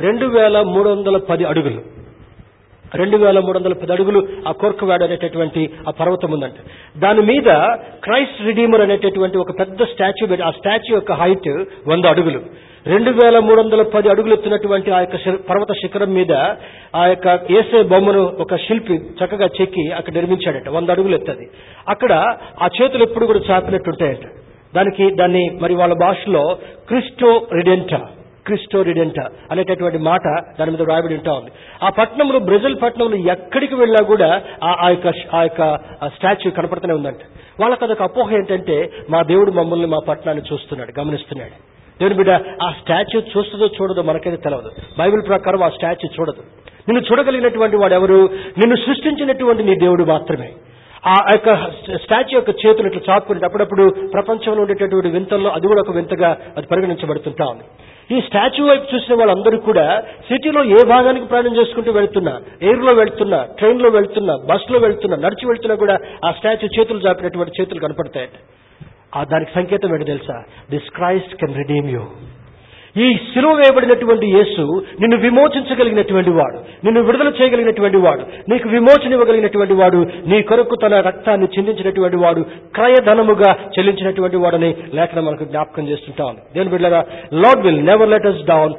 2310 అడుగులు. 2310 అడుగులు ఆ కోర్కోవాడో అనేటటువంటి ఆ పర్వతం ఉందంట. దాని మీద క్రైస్ట్ రిడీమర్ అనేటటువంటి ఒక పెద్ద స్టాచ్యూ, ఆ స్టాచ్యూ యొక్క హైట్ 100 అడుగులు. 2310 అడుగులు ఎత్తున్నటువంటి ఆ యొక్క పర్వత శిఖరం మీద ఆ యొక్క యేసే బొమ్మను ఒక శిల్పి చక్కగా చెక్కి అక్కడ నిర్మించాడట. 100 అడుగులు ఎత్తది. అక్కడ ఆ చేతులు ఎప్పుడు కూడా చాపినట్టుంటాయట. దాన్ని మరి వాళ్ళ భాషలో క్రిస్టో రిడెంటా అనేటటువంటి మాట దాని మీద రాయబడి ఉంటా ఉంది. ఆ పట్టణంలో, బ్రెజిల్ పట్టణంలో ఎక్కడికి వెళ్ళా కూడా ఆ యొక్క స్టాచ్యూ కనపడుతూనే ఉందంట. వాళ్ళకి అదొక అపోహ ఏంటంటే, మా దేవుడు మమ్మల్ని, మా పట్టణాన్ని చూస్తున్నాడు, గమనిస్తున్నాడు. దేవుని బిడ్డ, ఆ స్టాచ్యూ చూస్తుందో చూడదో మనకైతే తెలియదు. బైబిల్ ప్రకారం ఆ స్టాచ్యూ చూడదు. నిన్ను చూడగలిగినటువంటి వాడు ఎవరు? నిన్ను సృష్టించినటువంటి నీ దేవుడు మాత్రమే. ఆ యొక్క స్టాచ్యూ యొక్క చేతులు ఇట్లా చాపుకుంటే అప్పుడప్పుడు ప్రపంచంలో ఉండేటటువంటి వింతల్లో అది కూడా ఒక వింతగా అది పరిగణించబడుతుంటా ఉంది. ఈ స్టాచ్యూ వైపు చూసిన వాళ్ళందరూ కూడా సిటీలో ఏ భాగానికి ప్రయాణం చేసుకుంటూ వెళ్తున్నా, ఎయిర్లో వెళ్తున్నా, ట్రైన్లో వెళ్తున్నా, బస్సులో వెళ్తున్నా, నడిచి వెళ్తున్నా కూడా ఆ స్టాచ్యూ చేతులు చాపినటువంటి చేతులు కనపడతాయట. దానికి సంకేతం ఏంటో తెలుసా? This Christ can redeem you. ఈ సిలువ వేయబడినటువంటి యేసు నిన్ను విమోచించగలిగినటువంటి వాడు, నిన్ను విడుదల చేయగలిగినటువంటి వాడు, నీకు విమోచన ఇవ్వగలిగినటువంటి వాడు, నీ కొరకు తన రక్తాన్ని చిందించినటువంటి వాడు, క్రయధనముగా చెల్లించినటువంటి వాడని లేఖనం మనకు జ్ఞాపకం చేస్తుంటా ఉంది. దేవుని బిడ్డలారా, Lord will never let us down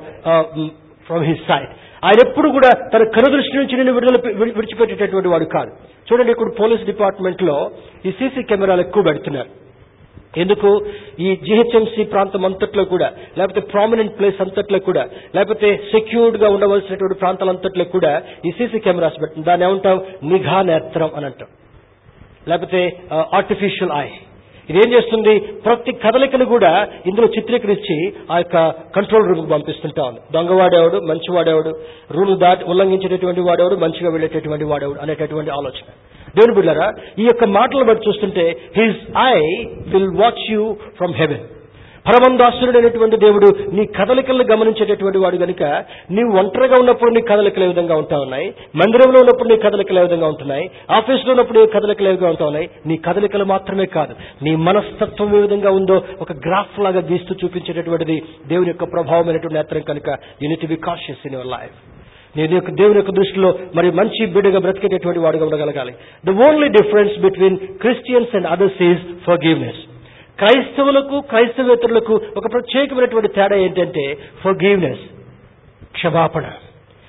from his side. ఆయన ఎప్పుడు కూడా తన కనుదృష్టి నుంచి నిన్ను విడిచిపెట్టేటటువంటి వాడు కాదు. చూడండి, ఇప్పుడు పోలీస్ డిపార్ట్మెంట్ లో ఈ సీసీ కెమెరాలు ఎక్కువ పెడుతున్నారు. ఎందుకు? ఈ జిహెచ్ఎంసీ ప్రాంతం అంతట్లో కూడా, లేకపోతే ప్రామినెంట్ ప్లేస్ అంతట్లో కూడా, లేకపోతే సెక్యూర్డ్ గా ఉండవలసినటువంటి ప్రాంతాలంతట్లో కూడా ఈ సీసీ కెమెరాస్ పెట్టింది. దాన్ని ఏమంటాం? నిఘా నేత్రం అని అంటాం, లేకపోతే ఆర్టిఫిషియల్ ఐ. ఇదేం చేస్తుంది? ప్రతి కదలికను కూడా ఇందులో చిత్రీకరించి ఆ యొక్క కంట్రోల్ రూమ్ కు పంపిస్తుంటా ఉంది. దొంగవాడేవాడు, మంచివాడేవాడు, రూల్ ఉల్లంఘించేటటువంటి వాడేవాడు, మంచిగా వెళ్ళేటటువంటి వాడేవాడు అనేటటువంటి ఆలోచన. దేవుని బిడ్డలారా, ఈ యొక్క మాటలు బట్టి చూస్తుంటే his eye will watch you from heaven. పరమందాసురుడైనటువంటి దేవుడు నీ కదలికలను గమనించేటటువంటి వాడు కనుక నీవు ఒంటరిగా ఉన్నప్పుడు నీ కదలికలు ఏ విధంగా ఉంటా ఉన్నాయి, మందిరంలో ఉన్నప్పుడు నీ కదలికలు ఏ విధంగా ఉంటున్నాయి, ఆఫీసులో ఉన్నప్పుడు నీ కదలికలు ఏ విధంగా ఉంటా ఉన్నాయి, నీ కదలికలు మాత్రమే కాదు, నీ మనస్తత్వం ఏ విధంగా ఉందో ఒక గ్రాఫ్ లాగా గీస్తూ చూపించేటటువంటిది దేవుని యొక్క ప్రభావమైనటువంటి నేత్రం కనుక you need to be cautious in your life. నేను దేవుని యొక్క దృష్టిలో మరి మంచి బిడ్డగా బ్రతికేటటువంటి వాడుగా ఉండగలగాలి. The only difference between Christians and others is forgiveness. క్రైస్తవులకు, క్రైస్తవేతరులకు ఒక ప్రత్యేకమైనటువంటి తేడా ఏంటంటే ఫర్గివ్నెస్, క్షమాపణ.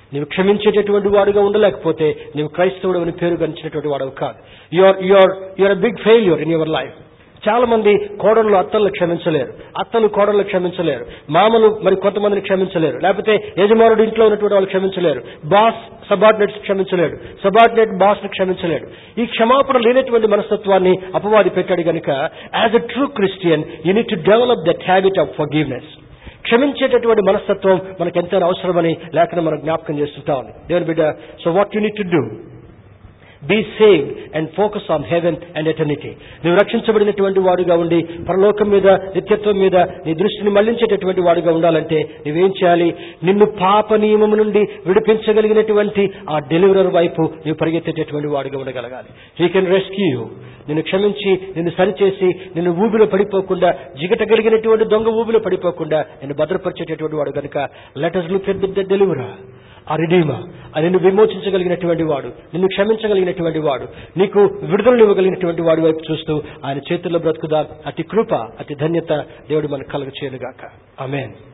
నీవు క్షమించేటటువంటి వాడుగా ఉండలేకపోతే నీవు క్రైస్తవుడు అని పేరు గణించినటువంటి వాడు కాదు. You are big failure in your life. చాలా మంది కోడళ్ళు అత్తలను క్షమించలేరు, అత్తలు కోడళ్ళు క్షమించలేరు, మామలు మరి కొంతమందిని క్షమించలేరు, లేకపోతే యజమానుడు ఇంట్లో ఉన్నటువంటి వాళ్ళు క్షమించలేరు, బాస్ సబార్డినేట్స్ క్షమించలేడు, సబార్డినేట్ బాస్ ని క్షమించలేడు. ఈ క్షమాపణ లేనటువంటి మనస్తత్వాన్ని అపవాది పెట్టాడు గనుక as a true Christian you need to develop that habit of forgiveness. క్షమించేటటువంటి మనస్తత్వం మనకు ఎంతో అవసరమని లేఖనం మనం జ్ఞాపకం చేస్తుంటా ఉంది. దేవుని బిడ్డ, so what you need to do? Be saved and focus on heaven and eternity. నీవు రక్షించబడినటువంటి వాడుగా ఉండి పరలోకం మీద, నిత్యత్వం మీద నీ దృష్టిని మళ్లించేటటువంటి వాడుగా ఉండాలంటే నువ్వేం చేయాలి? నిన్ను పాప నియమము నుండి విడిపించగలిగినటువంటి ఆ డెలివరర్ వైపు నీవు పరిగెత్తేటటువంటి వాడుగా ఉండగలగాలి. He can rescue you. నిన్ను క్షమించి, నిన్ను సరిచేసి, నిన్ను ఊబిలో పడిపోకుండా, జిగటగలిగినటువంటి దొంగ ఊబిలో పడిపోకుండా నిన్ను భద్రపరిచేటటువంటి వాడు కనుక let us look at the deliverer. ఆ రిడీమర్, నిన్ను విమోచించగలిగినటువంటి వాడు, నిన్ను క్షమించగలిగినటువంటి వాడు, నీకు విడుదలను ఇవ్వగలిగినటువంటి వాడి వైపు చూస్తూ ఆయన చేతుల్లో బ్రతుకుదా. అతి కృప, అతి ధన్యత దేవుడు మనకు కలుగ చేయనుగాక. ఆమేన్.